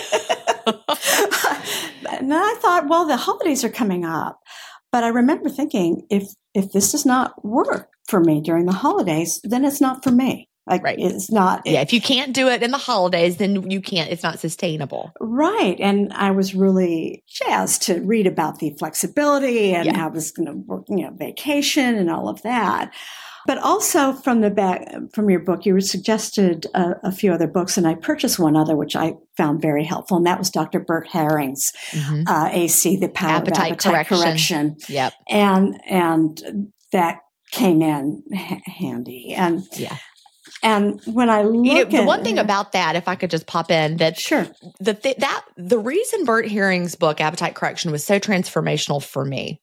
And then I thought, well, the holidays are coming up. But I remember thinking, if, if this does not work for me during the holidays, then it's not for me. Like Right. it's not. Yeah. If you can't do it in the holidays, then you can't. It's not sustainable. Right. And I was really jazzed to read about the flexibility and Yeah. how I was going to work, you know, vacation and all of that. But also from the back, from your book, you suggested a, a few other books, and I purchased one other, which I found very helpful. And that was Doctor Bert Herring's Mhm. uh, A C, The Power Appetite of Appetite Correction. Correction. Yep. And, and that came in h- handy. And, Yeah. and when I look You know, at the one thing about that, if I could just pop in, that sure. the th- that the reason Bert Herring's book Appetite Correction was so transformational for me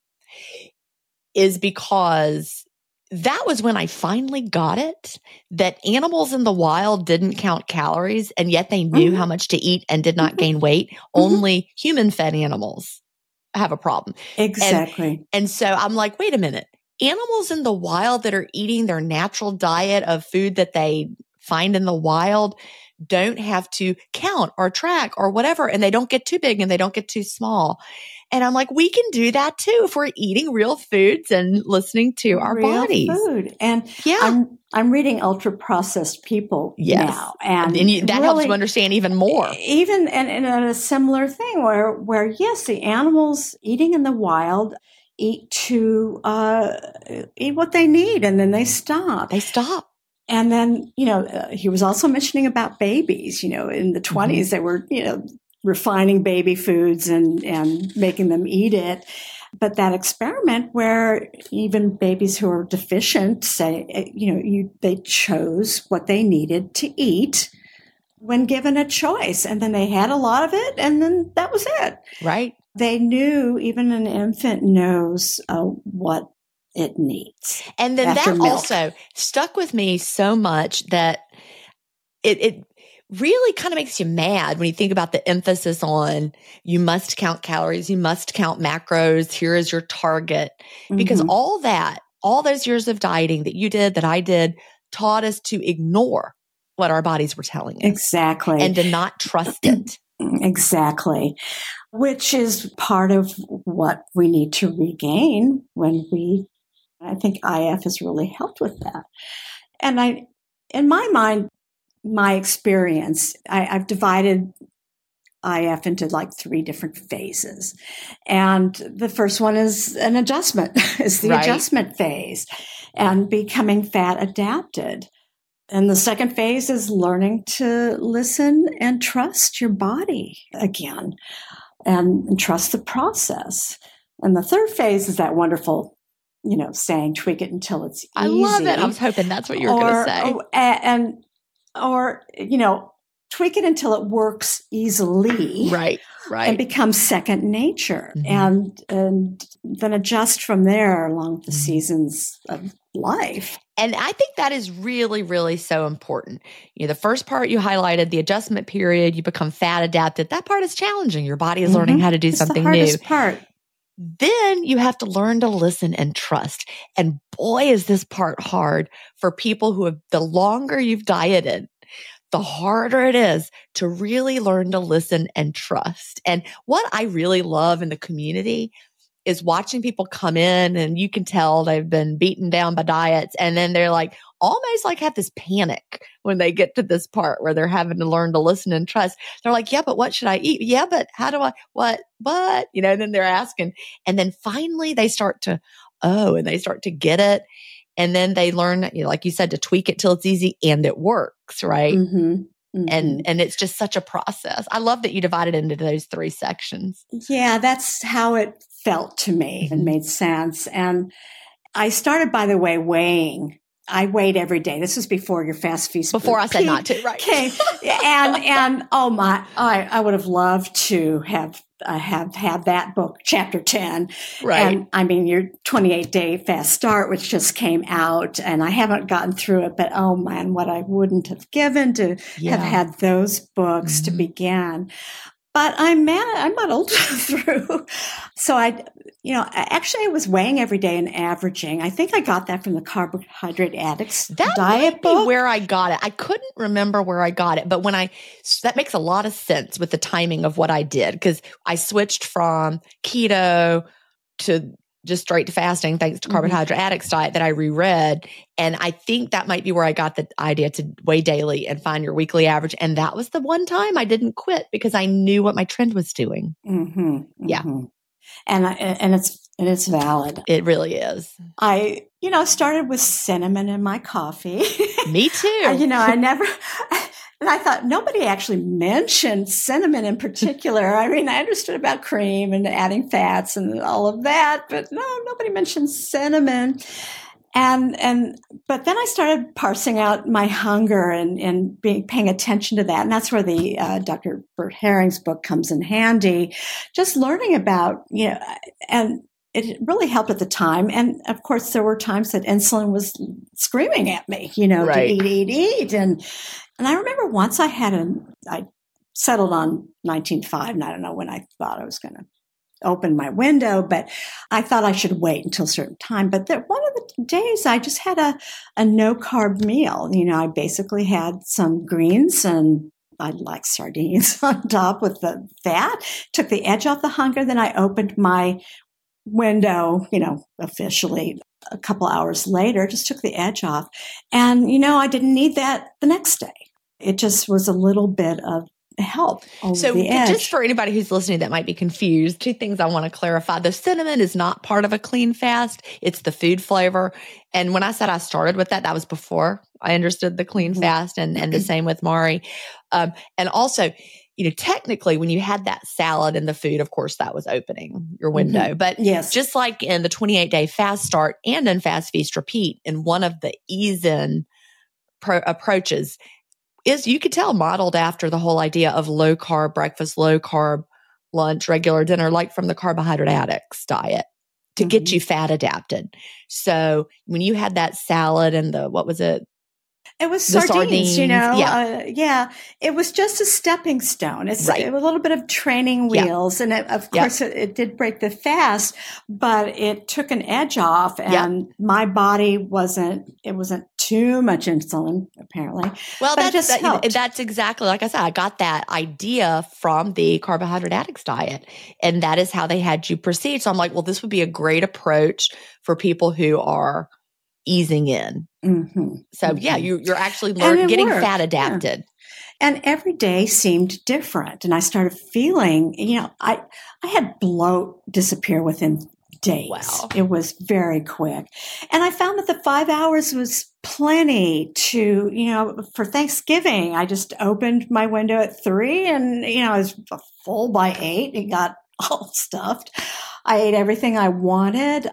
is because that was when I finally got it that animals in the wild didn't count calories, and yet they knew Mhm. how much to eat and did not Mhm. gain weight. Only human fed animals have a problem. Exactly. And so I'm like, wait a minute. Animals in the wild that are eating their natural diet of food that they find in the wild don't have to count or track or whatever, and they don't get too big and they don't get too small. And I'm like, we can do that too if we're eating real foods and listening to our Real bodies. food. And Yeah. I'm I'm reading Ultra Processed People Yes. now, and, And you, that helps really, you understand even more. even and, and a similar thing where where yes, the animals eating in the wild eat to uh, eat what they need, and then they stop. They stop. And then, you know, uh, he was also mentioning about babies, you know, in the Mm-hmm. twenties, they were, you know, refining baby foods and, and making them eat it. But that experiment where even babies who are deficient say, uh, you know, you, they chose what they needed to eat when given a choice. And then they had a lot of it, and then that was it. Right. They knew, even an infant knows uh, what it needs. And then After that milk. also stuck with me so much that it, it really kind of makes you mad when you think about the emphasis on you must count calories, you must count macros, here is your target. Mm-hmm. Because all that, all those years of dieting that you did, that I did, taught us to ignore what our bodies were telling us. Exactly. And to not trust it. Exactly. Which is part of what we need to regain when we, I think I F has really helped with that. And I, in my mind, my experience, I, I've divided I F into like three different phases. And the first one is an adjustment, is the right. adjustment phase and becoming fat adapted. And the second phase is learning to listen and trust your body again and, and trust the process. And the third phase is that wonderful, you know, saying, tweak it until it's easy. I love it. I was hoping that's what you were going to say. Or, and, or, you know, tweak it until it works easily. Right, right. And becomes second nature. Mm-hmm. And, and then adjust from there along the mm-hmm. seasons of life. And I think that is really, really so important. You know, the first part you highlighted, the adjustment period, you become fat adapted. That part is challenging. Your body is mm-hmm. learning how to do it's something the hardest new. Part. Then you have to learn to listen and trust. And boy, is this part hard for people who have, the longer you've dieted, the harder it is to really learn to listen and trust. And what I really love in the community is watching people come in and you can tell they've been beaten down by diets. And then they're like, almost like have this panic when they get to this part where they're having to learn to listen and trust. They're like, yeah, but what should I eat? Yeah, but how do I, what, what, you know, and then they're asking. And then finally they start to, oh, and they start to get it. And then they learn, you know, like you said, to tweak it till it's easy and it works, right? Mm-hmm. Mm-hmm. And and it's just such a process. I love that you divided into those three sections. Yeah, that's how it felt to me mm-hmm. and made sense. And I started, by the way, weighing. I weighed every day. This was before your fast feast. Before I said came, not to, right? Came. and and oh my, I I would have loved to have uh, have had that book, chapter ten. Right. And I mean, your twenty-eight day fast start, which just came out, and I haven't gotten through it. But oh man, what I wouldn't have given to yeah. have had those books mm-hmm. to begin. But I'm mad, I muddled through. So I, you know, actually I was weighing every day and averaging. I think I got that from the Carbohydrate Addicts that diet might book. Be where I got it. I couldn't remember where I got it, but when I, that makes a lot of sense with the timing of what I did, because I switched from keto to just straight to fasting, thanks to Carbohydrate mm-hmm. Addicts diet that I reread. And I think that might be where I got the idea to weigh daily and find your weekly average. And that was the one time I didn't quit because I knew what my trend was doing. Mm-hmm. Mm-hmm. Yeah. And I, and it's, and it's valid. It really is. I, you know, started with cinnamon in my coffee. Me too. I, you know, I never, and I thought nobody actually mentioned cinnamon in particular. I mean, I understood about cream and adding fats and all of that, but no, nobody mentioned cinnamon. And, and, but then I started parsing out my hunger and, and being, paying attention to that. And that's where the, uh, Doctor Bert Herring's book comes in handy. Just learning about, you know, and it really helped at the time. And of course, there were times that insulin was screaming at me, you know, right. to eat, eat, eat. And, and I remember once I had a, I settled on nineteen point five, and I don't know when I thought I was going to open my window, but I thought I should wait until a certain time. But there, one of the days I just had a, a no carb meal. You know, I basically had some greens and I like sardines on top with the fat, took the edge off the hunger. Then I opened my window, you know, officially a couple hours later, just took the edge off. And, you know, I didn't need that the next day. It just was a little bit of help over so the edge. Just for anybody who's listening that might be confused, two things I want to clarify. The cinnamon is not part of a clean fast. It's the food flavor. And when I said I started with that, that was before I understood the clean mm-hmm. fast, and, and the same with Mari. Um, and also, you know, technically when you had that salad in the food, of course, that was opening your window. Mm-hmm. But yes. just like in the twenty-eight day fast start and in fast feast repeat, in one of the ease in pro- approaches, is you could tell modeled after the whole idea of low carb breakfast, low carb lunch, regular dinner, like from the Carbohydrate Addicts diet to mm-hmm. get you fat adapted. So when you had that salad and the, what was it? It was The sardines, sardines, you know. yeah. Uh, yeah, it was just a stepping stone. It's Right. it was a little bit of training Yeah. wheels, and it, of Yeah. course, it, it did break the fast, but it took an edge off, and my body wasn't. It wasn't too much insulin, apparently. Well, But it that's just that- helped. that's exactly like I said. I got that idea from the Carbohydrate Addicts diet, and that is how they had you proceed. So I'm like, well, this would be a great approach for people who are easing in. Mm-hmm. So mm-hmm. yeah, you, you're actually And learning it getting worked, fat yeah. adapted. And every day seemed different. And I started feeling, you know, I, I had bloat disappear within days. Wow. It was very quick. And I found that the five hours was plenty to, you know, for Thanksgiving, I just opened my window at three and, you know, I was full by eight. It got all stuffed. I ate everything I wanted.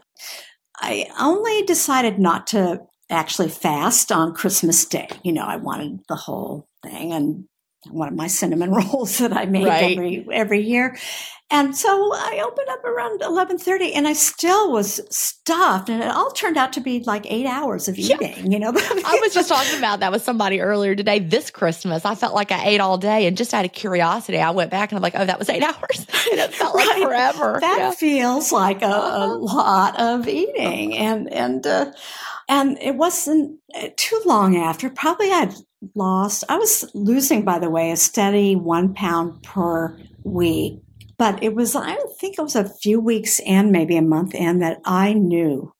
I only decided not to actually fast on Christmas Day. You know, I wanted the whole thing and I wanted my cinnamon rolls that I make Right. every every year. And so I opened up around eleven thirty and I still was stuffed. And it all turned out to be like eight hours of Yeah. eating, you know. I was just talking about that with somebody earlier today. This Christmas, I felt like I ate all day, and just out of curiosity, I went back and I'm like, oh, that was eight hours. And it felt like Right. forever. That Yeah. feels like a, a Uh-huh. lot of eating, and and uh, and it wasn't too long after. Probably I'd lost. I was losing, by the way, a steady one pound per week. But it was, I think it was a few weeks in, maybe a month in, that I knew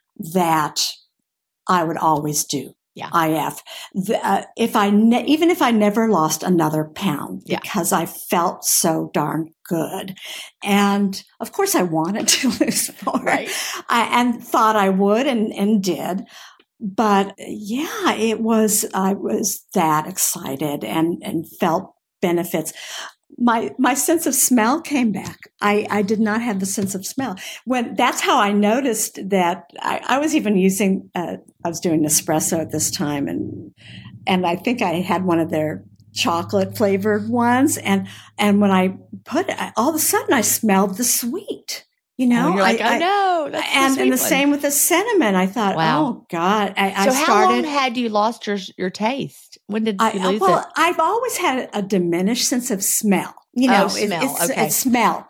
that I would always do Yeah. I F. The, uh, if I ne- even if I never lost another pound, Yeah. because I felt so darn good, and of course I wanted to lose more, Right. I, and thought I would, and and did. But yeah, it was I was that excited and and felt benefits. My my sense of smell came back. I, I did not have the sense of smell. When that's how I noticed that I, I was even using uh, I was doing Nespresso at this time, and and I think I had one of their chocolate flavored ones, and and when I put it, all of a sudden I smelled the sweet. You know, Oh, you're like, I, oh no, that's the and sweet and the one. same with the cinnamon. I thought, Wow. oh God, I, I So how started. long had you lost your your taste? When did you I, lose well, it? I've always had a diminished sense of smell. You Oh, know, it- smell. it's, Okay. it's smell,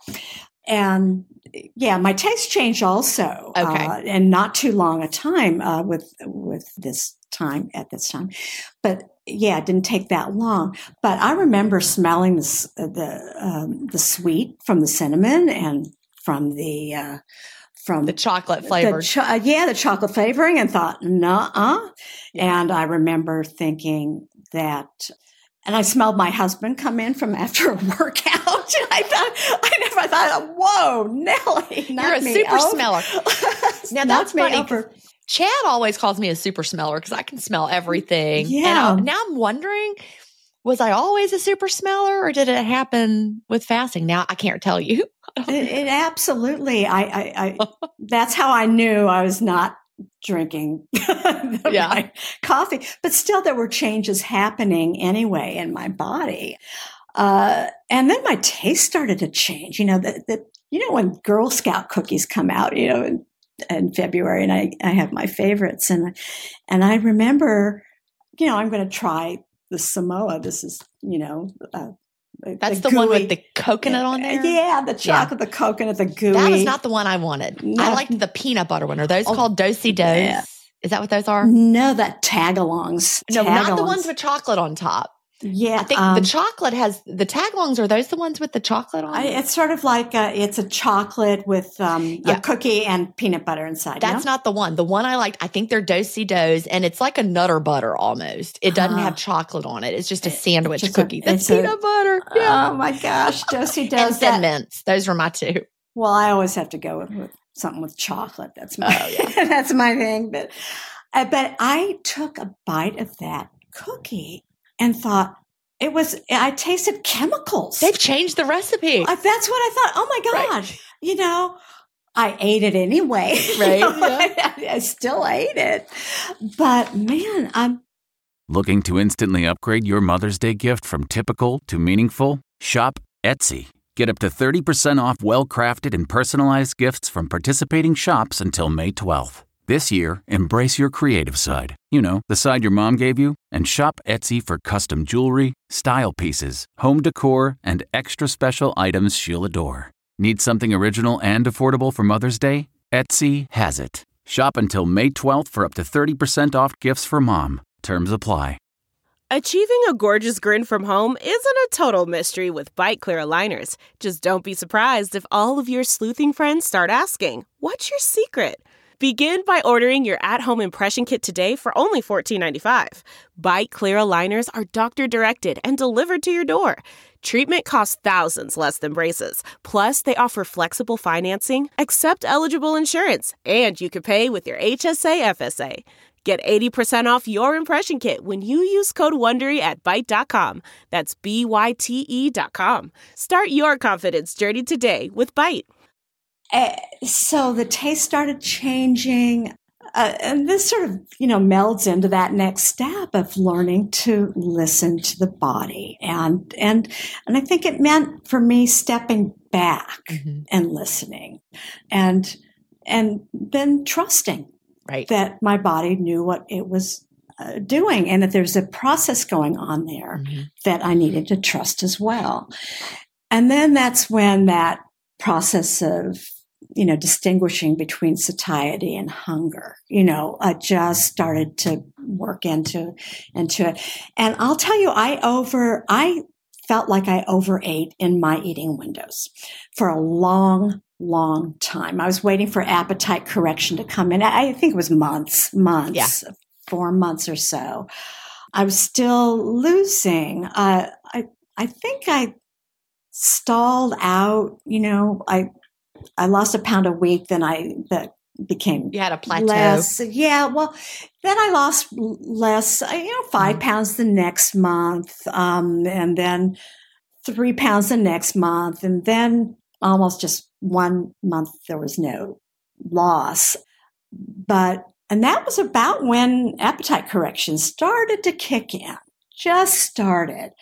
and yeah, my taste changed also. Okay. uh, and not too long a time uh, with with this time at this time, but yeah, it didn't take that long. But I remember smelling the s- the um, the sweet from the cinnamon and from the uh, from The chocolate the flavored. cho- uh, yeah, the chocolate flavoring, and thought, nah. Yeah. And I remember thinking that, and I smelled my husband come in from after a workout. And I thought, I never thought, whoa, Nellie, You're knock a me super over. smeller. Now, Knock that's me funny, over. Chad always calls me a super smeller because I can smell everything. And Yeah. I, now I'm wondering, was I always a super smeller, or did it happen with fasting? Now I can't tell you. It, it absolutely, I, I, I, that's how I knew I was not drinking the Yeah. right coffee. But still, there were changes happening anyway in my body. Uh, and then my taste started to change. You know, that, that, you know, when Girl Scout cookies come out, you know, in, in February, and I, I have my favorites. And, and I remember, you know, I'm going to try the Samoa. This is, you know, uh, That's the, the one with the coconut on there? Yeah, the chocolate, yeah. the coconut, the gooey. That was not the one I wanted. No. I liked the peanut butter one. Are those Oh, called Do-si-dos? yeah. Is that what those are? No, that tagalongs. No, tagalongs. not the ones with chocolate on top. Yeah. I think um, the chocolate has, the tagalongs, are those the ones with the chocolate on I, it? it's sort of like a, it's a chocolate with um, Yeah. a cookie and peanut butter inside. That's no? not the one. The one I liked, I think they're Do-si-dos, and it's like a Nutter Butter almost. It doesn't Huh. have chocolate on it. It's just a sandwich just a- cookie. That's it's a- peanut butter. Yeah. Oh my gosh, Josie And does Thin that. Mints. Those were my two. Well, I always have to go with, with something with chocolate. That's my Oh, yeah. that's my thing. But uh, but I took a bite of that cookie and thought it was. I tasted chemicals. They've changed the recipe. Uh, that's what I thought. Oh my Right. gosh! You know, I ate it anyway. Right, You know, yeah. I, I still ate it, but man, I'm Looking to instantly upgrade your Mother's Day gift from typical to meaningful? Shop Etsy. Get up to thirty percent off well-crafted and personalized gifts from participating shops until May twelfth. This year, embrace your creative side. You know, the side your mom gave you. And shop Etsy for custom jewelry, style pieces, home decor, and extra special items she'll adore. Need something original and affordable for Mother's Day? Etsy has it. Shop until May twelfth for up to thirty percent off gifts for mom. Terms apply. Achieving a gorgeous grin from home isn't a total mystery with Bite Clear aligners. Just don't be surprised if all of your sleuthing friends start asking, "What's your secret?" Begin by ordering your at-home impression kit today for only fourteen ninety-five. Bite Clear aligners are doctor-directed and delivered to your door. Treatment costs thousands less than braces. Plus, they offer flexible financing, accept eligible insurance, and you can pay with your H S A F S A. Get eighty percent off your impression kit when you use code WONDERY at Byte dot com. That's B Y T E dot com. Start your confidence journey today with Byte. Uh, so the taste started changing. Uh, and this sort of, you know, melds into that next step of learning to listen to the body. And, and, and I think it meant for me stepping back mm-hmm. and listening and, and then trusting right. that my body knew what it was uh, doing and that there's a process going on there mm-hmm. that I needed to trust as well. And then that's when that process of, you know, distinguishing between satiety and hunger, you know, I just started to work into, into it. And I'll tell you, I over, I felt like I overate in my eating windows for a long, long time. I was waiting for appetite correction to come in. I think it was months, months, yeah. four months or so. I was still losing. Uh, I, I think I stalled out, you know, I, I lost a pound a week, then I that became you had a plateau. Less. Yeah, well, then I lost less, you know, five mm-hmm. pounds the next month, um, and then three pounds the next month, and then almost just one month there was no loss. But and that was about when appetite correction started to kick in, just started.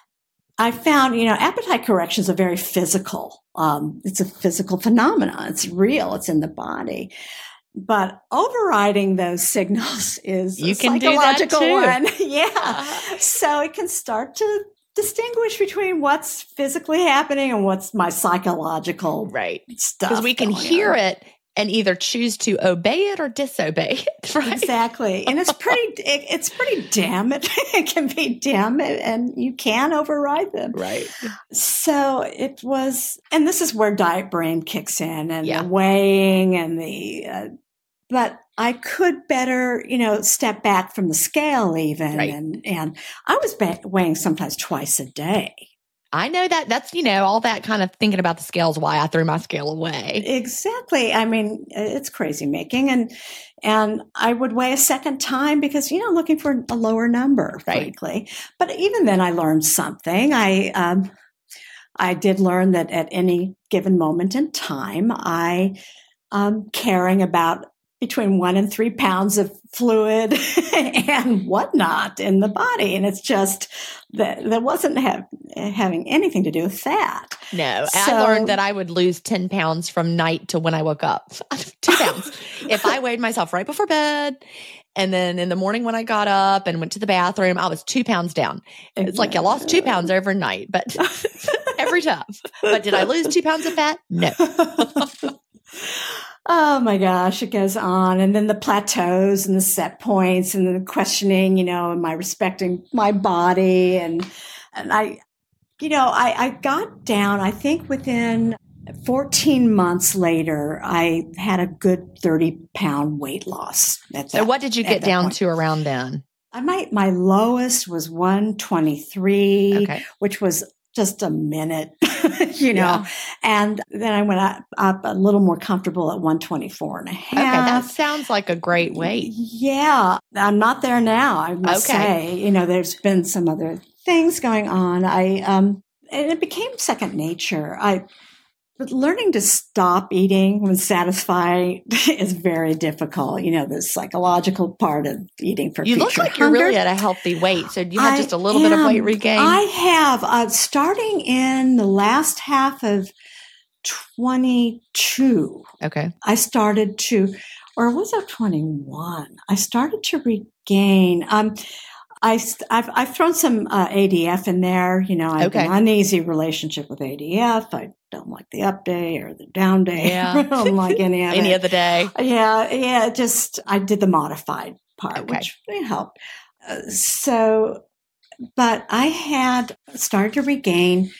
I found, you know, appetite correction is a very physical, um, it's a physical phenomenon. It's real. It's in the body. But overriding those signals is you a can psychological do that one. yeah. Uh-huh. So it can start to distinguish between what's physically happening and what's my psychological right. stuff. Because we can hear on. it and either choose to obey it or disobey it. Right? Exactly. And it's pretty, it, it's pretty dim. It, it can be dim and you can override them. Right. So it was, and this is where diet brain kicks in and yeah. the weighing and the, uh, but I could better, you know, step back from the scale even. Right. And, and I was ba- weighing sometimes twice a day. I know that that's, you know, all that kind of thinking about the scales, why I threw my scale away. Exactly. I mean, it's crazy making. And, and I would weigh a second time because, you know, looking for a lower number, right. frankly. But even then I learned something. I, um, I did learn that at any given moment in time, I, um, caring about between one and three pounds of fluid and whatnot in the body. And it's just that that wasn't have, having anything to do with that. No. So, I learned that I would lose ten pounds from night to when I woke up. Two pounds. If I weighed myself right before bed and then in the morning when I got up and went to the bathroom, I was two pounds down. It's like I lost two pounds overnight, but every time. But did I lose two pounds of fat? No. Oh my gosh, it goes on. And then the plateaus and the set points and the questioning, you know, am I respecting my body? And, and I, you know, I, I got down, I think within fourteen months later, I had a good thirty pound weight loss. At so that, what did you get down point. to around then? I might, my lowest was one twenty-three, okay. which was just a minute, you know, yeah. and then I went up, up a little more comfortable at one twenty-four and a half. Okay, that sounds like a great weight. Yeah, I'm not there now, I must okay. say. You know, there's been some other things going on. I, um, and it became second nature. I, but learning to stop eating when satisfied is very difficult. You know, the psychological part of eating for you future look like hunger. You're really at a healthy weight. So you had I just a little am, bit of weight regain? I have. Uh, starting in the last half of twenty-two, okay, I started to or was it twenty-one? I started to regain. Um, I, I've, I've thrown some uh, A D F in there. You know, I have Okay. an uneasy relationship with A D F. I don't like the up day or the down day. Yeah. I don't like any of Any it. of the day. Yeah, yeah. Just I did the modified part, Okay. which really helped. Uh, so, but I had started to regain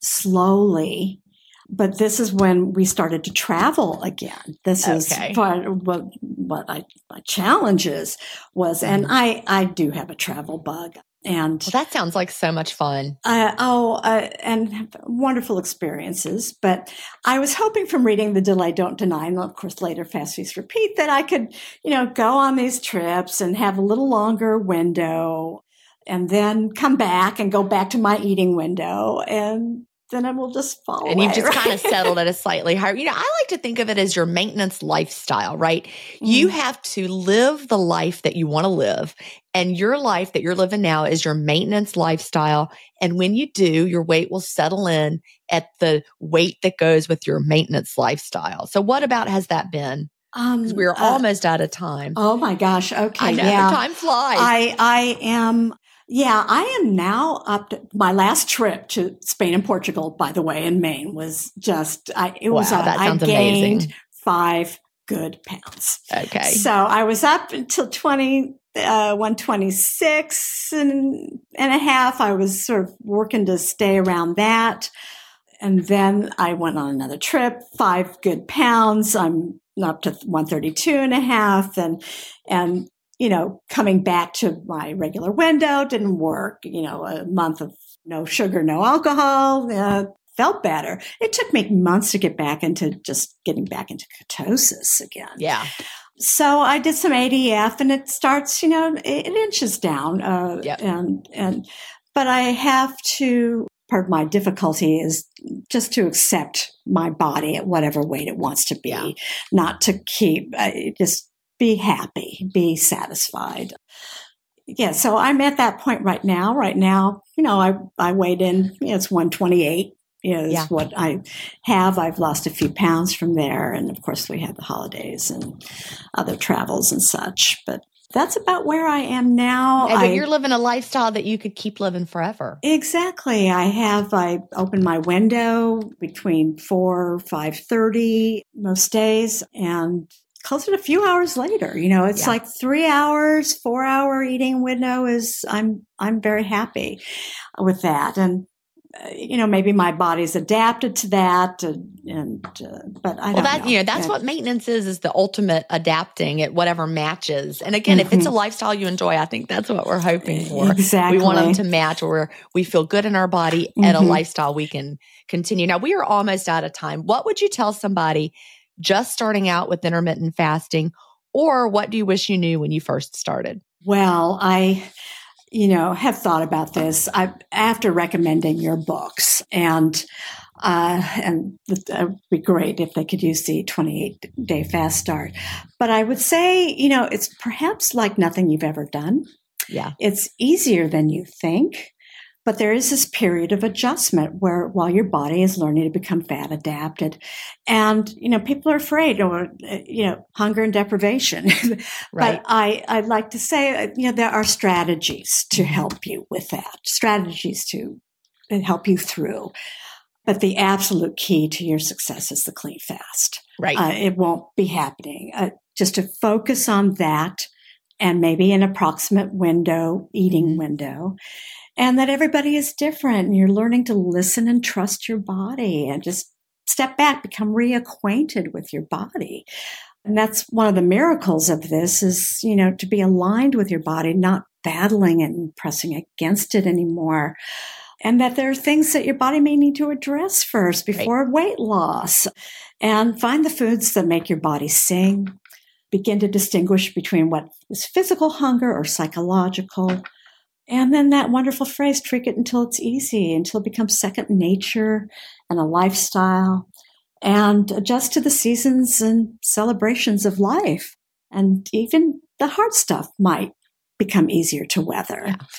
slowly. But this is when we started to travel again. This is Okay. part of what, what I, my challenges was, and I, I do have a travel bug, and Well, that sounds like so much fun. uh, oh, uh, and wonderful experiences. But I was hoping from reading The Delay, Don't Deny, and of course later Fast, Feast, Repeat, that I could, you know, go on these trips and have a little longer window, and then come back and go back to my eating window, and then it will just fall And away, you've just right? kind of settled at a slightly higher. You know, I like to think of it as your maintenance lifestyle, right? You Mm. have to live the life that you want to live. And your life that you're living now is your maintenance lifestyle. And when you do, your weight will settle in at the weight that goes with your maintenance lifestyle. So what about has that been? Um, Because we're uh, almost out of time. Oh my gosh. Okay. I know, yeah. time flies. I, I am, yeah, I am now up to my last trip to Spain and Portugal, by the way, in Maine was just, I, it was, Wow, uh, that sounds I gained amazing. five good pounds. Okay. So I was up until twenty, uh, one twenty-six and, and a half. I was sort of working to stay around that. And then I went on another trip, five good pounds. I'm up to one thirty-two and a half. And, and, you know, coming back to my regular window didn't work. You know, a month of no sugar, no alcohol, uh, felt better. It took me months to get back into just getting back into ketosis again. Yeah. So I did some A D F, and it starts, you know, it, it inches down. Uh, Yep. and, and, but I have to, part of my difficulty is just to accept my body at whatever weight it wants to be, Yeah. not to keep, uh, just be happy, be satisfied. Yeah. So I'm at that point right now. Right now, you know, I, I weighed in, you know, it's one twenty-eight. Is Yeah. what I have. I've lost a few pounds from there. And of course, we had the holidays and other travels and such. But that's about where I am now. Hey, but I, you're living a lifestyle that you could keep living forever. exactly. I have, I open my window between four, five thirty most days, and close it a few hours later. You know, it's Yeah. like three hours, four hour eating window is, I'm, I'm very happy with that. And, uh, you know, maybe my body's adapted to that. And, and uh, but I Well, don't that, know. you know, that's Yeah. what maintenance is, is the ultimate adapting at whatever matches. And again, if it's a lifestyle you enjoy, I think that's what we're hoping for. Exactly. We want them to match where we feel good in our body at a Mhm. lifestyle we can continue. Now, we are almost out of time. What would you tell somebody just starting out with intermittent fasting, or what do you wish you knew when you first started? Well, I, you know, have thought about this I, after recommending your books, and uh, and it would be great if they could use the twenty-eight day fast start. But I would say, you know, it's perhaps like nothing you've ever done. Yeah. It's easier than you think. But there is this period of adjustment where while your body is learning to become fat adapted, and, you know, people are afraid, or, you know, hunger and deprivation. Right. But I, I'd like to say, you know, there are strategies to help you with that, strategies to help you through. But the absolute key to your success is the clean fast. Right. Uh, it won't be happening. Uh, just to focus on that, and maybe an approximate window, eating window. And that everybody is different, and you're learning to listen and trust your body, and just step back, become reacquainted with your body. And that's one of the miracles of this is, you know, to be aligned with your body, not battling it and pressing against it anymore. And that there are things that your body may need to address first before Right. weight loss. And find the foods that make your body sing. Begin to distinguish between what is physical hunger or psychological. And then that wonderful phrase, trick it until it's easy, until it becomes second nature and a lifestyle, and adjust to the seasons and celebrations of life. And even the hard stuff might become easier to weather. Yeah.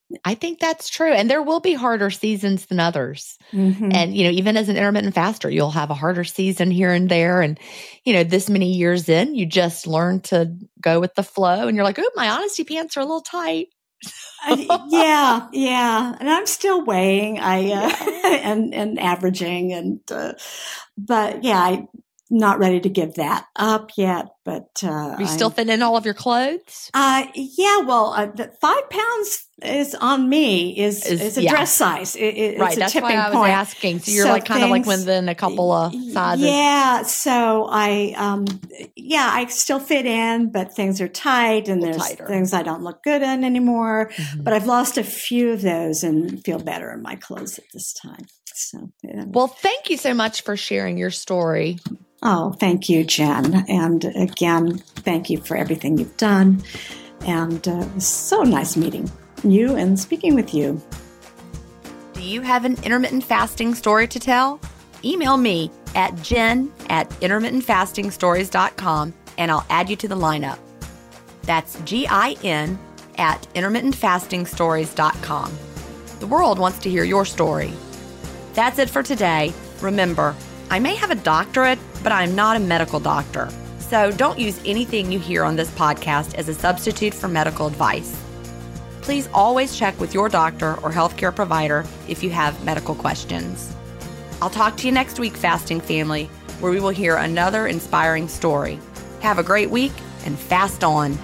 I think that's true. And there will be harder seasons than others. Mm-hmm. And, you know, even as an intermittent faster, you'll have a harder season here and there. And, you know, this many years in, you just learn to go with the flow. And you're like, oh, my honesty pants are a little tight. uh, yeah, yeah. And I'm still weighing, I, uh, yeah. and, and averaging. And, uh, but yeah, I'm not ready to give that up yet. But, uh, are you still I, fitting in all of your clothes? Uh, yeah, well, uh, the five pounds is on me is, is, is a yeah. dress size. It, it, right. It's a That's tipping why I was point. asking. So you're so like kind things, of like within a couple of sizes. Yeah. So I, um, yeah, I still fit in, but things are tight and there's tighter. things I don't look good in anymore. Mm-hmm. But I've lost a few of those and feel better in my clothes at this time. So, yeah. Well, thank you so much for sharing your story. Oh, thank you, Jen. And again, thank you for everything you've done. And uh, it was so nice meeting you and speaking with you. Do you have an intermittent fasting story to tell? Email me at jen at intermittent fasting stories dot com and I'll add you to the lineup. That's G I N at intermittent fasting stories dot com. The world wants to hear your story. That's it for today. Remember, I may have a doctorate, but I'm not a medical doctor. So don't use anything you hear on this podcast as a substitute for medical advice. Please always check with your doctor or healthcare provider if you have medical questions. I'll talk to you next week, Fasting Family, where we will hear another inspiring story. Have a great week and fast on.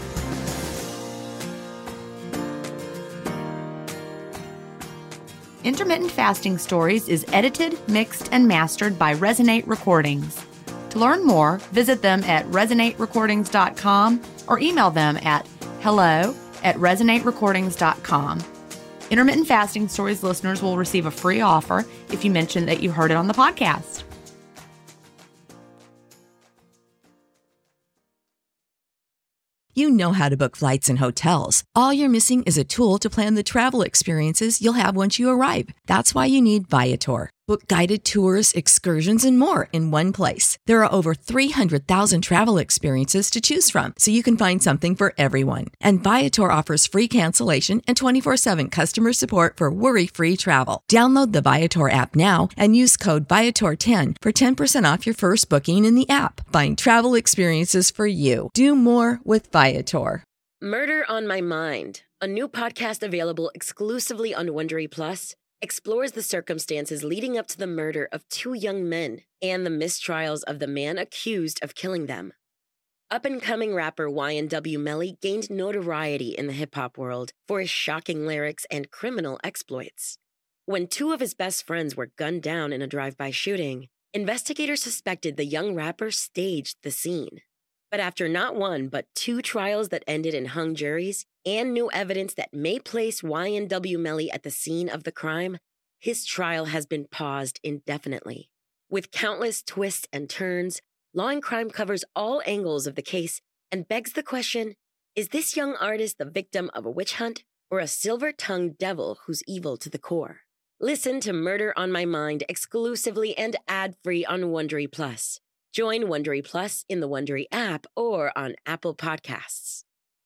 Intermittent Fasting Stories is edited, mixed, and mastered by Resonate Recordings. To learn more, visit them at resonate recordings dot com or email them at hello at resonate recordings dot com. Intermittent Fasting Stories listeners will receive a free offer if you mention that you heard it on the podcast. You know how to book flights and hotels. All you're missing is a tool to plan the travel experiences you'll have once you arrive. That's why you need Viator. Book guided tours, excursions, and more in one place. There are over three hundred thousand travel experiences to choose from, so you can find something for everyone. And Viator offers free cancellation and twenty-four seven customer support for worry-free travel. Download the Viator app now and use code Viator ten for ten percent off your first booking in the app. Find travel experiences for you. Do more with Viator. Murder on My Mind, a new podcast available exclusively on Wondery Plus, explores the circumstances leading up to the murder of two young men and the mistrials of the man accused of killing them. Up-and-coming rapper Y N W Melly gained notoriety in the hip-hop world for his shocking lyrics and criminal exploits. When two of his best friends were gunned down in a drive-by shooting, investigators suspected the young rapper staged the scene. But after not one but two trials that ended in hung juries and new evidence that may place Y N W Melly at the scene of the crime, his trial has been paused indefinitely. With countless twists and turns, Law and Crime covers all angles of the case and begs the question, is this young artist the victim of a witch hunt or a silver-tongued devil who's evil to the core? Listen to Murder on My Mind exclusively and ad-free on Wondery Plus. Join Wondery Plus in the Wondery app or on Apple Podcasts.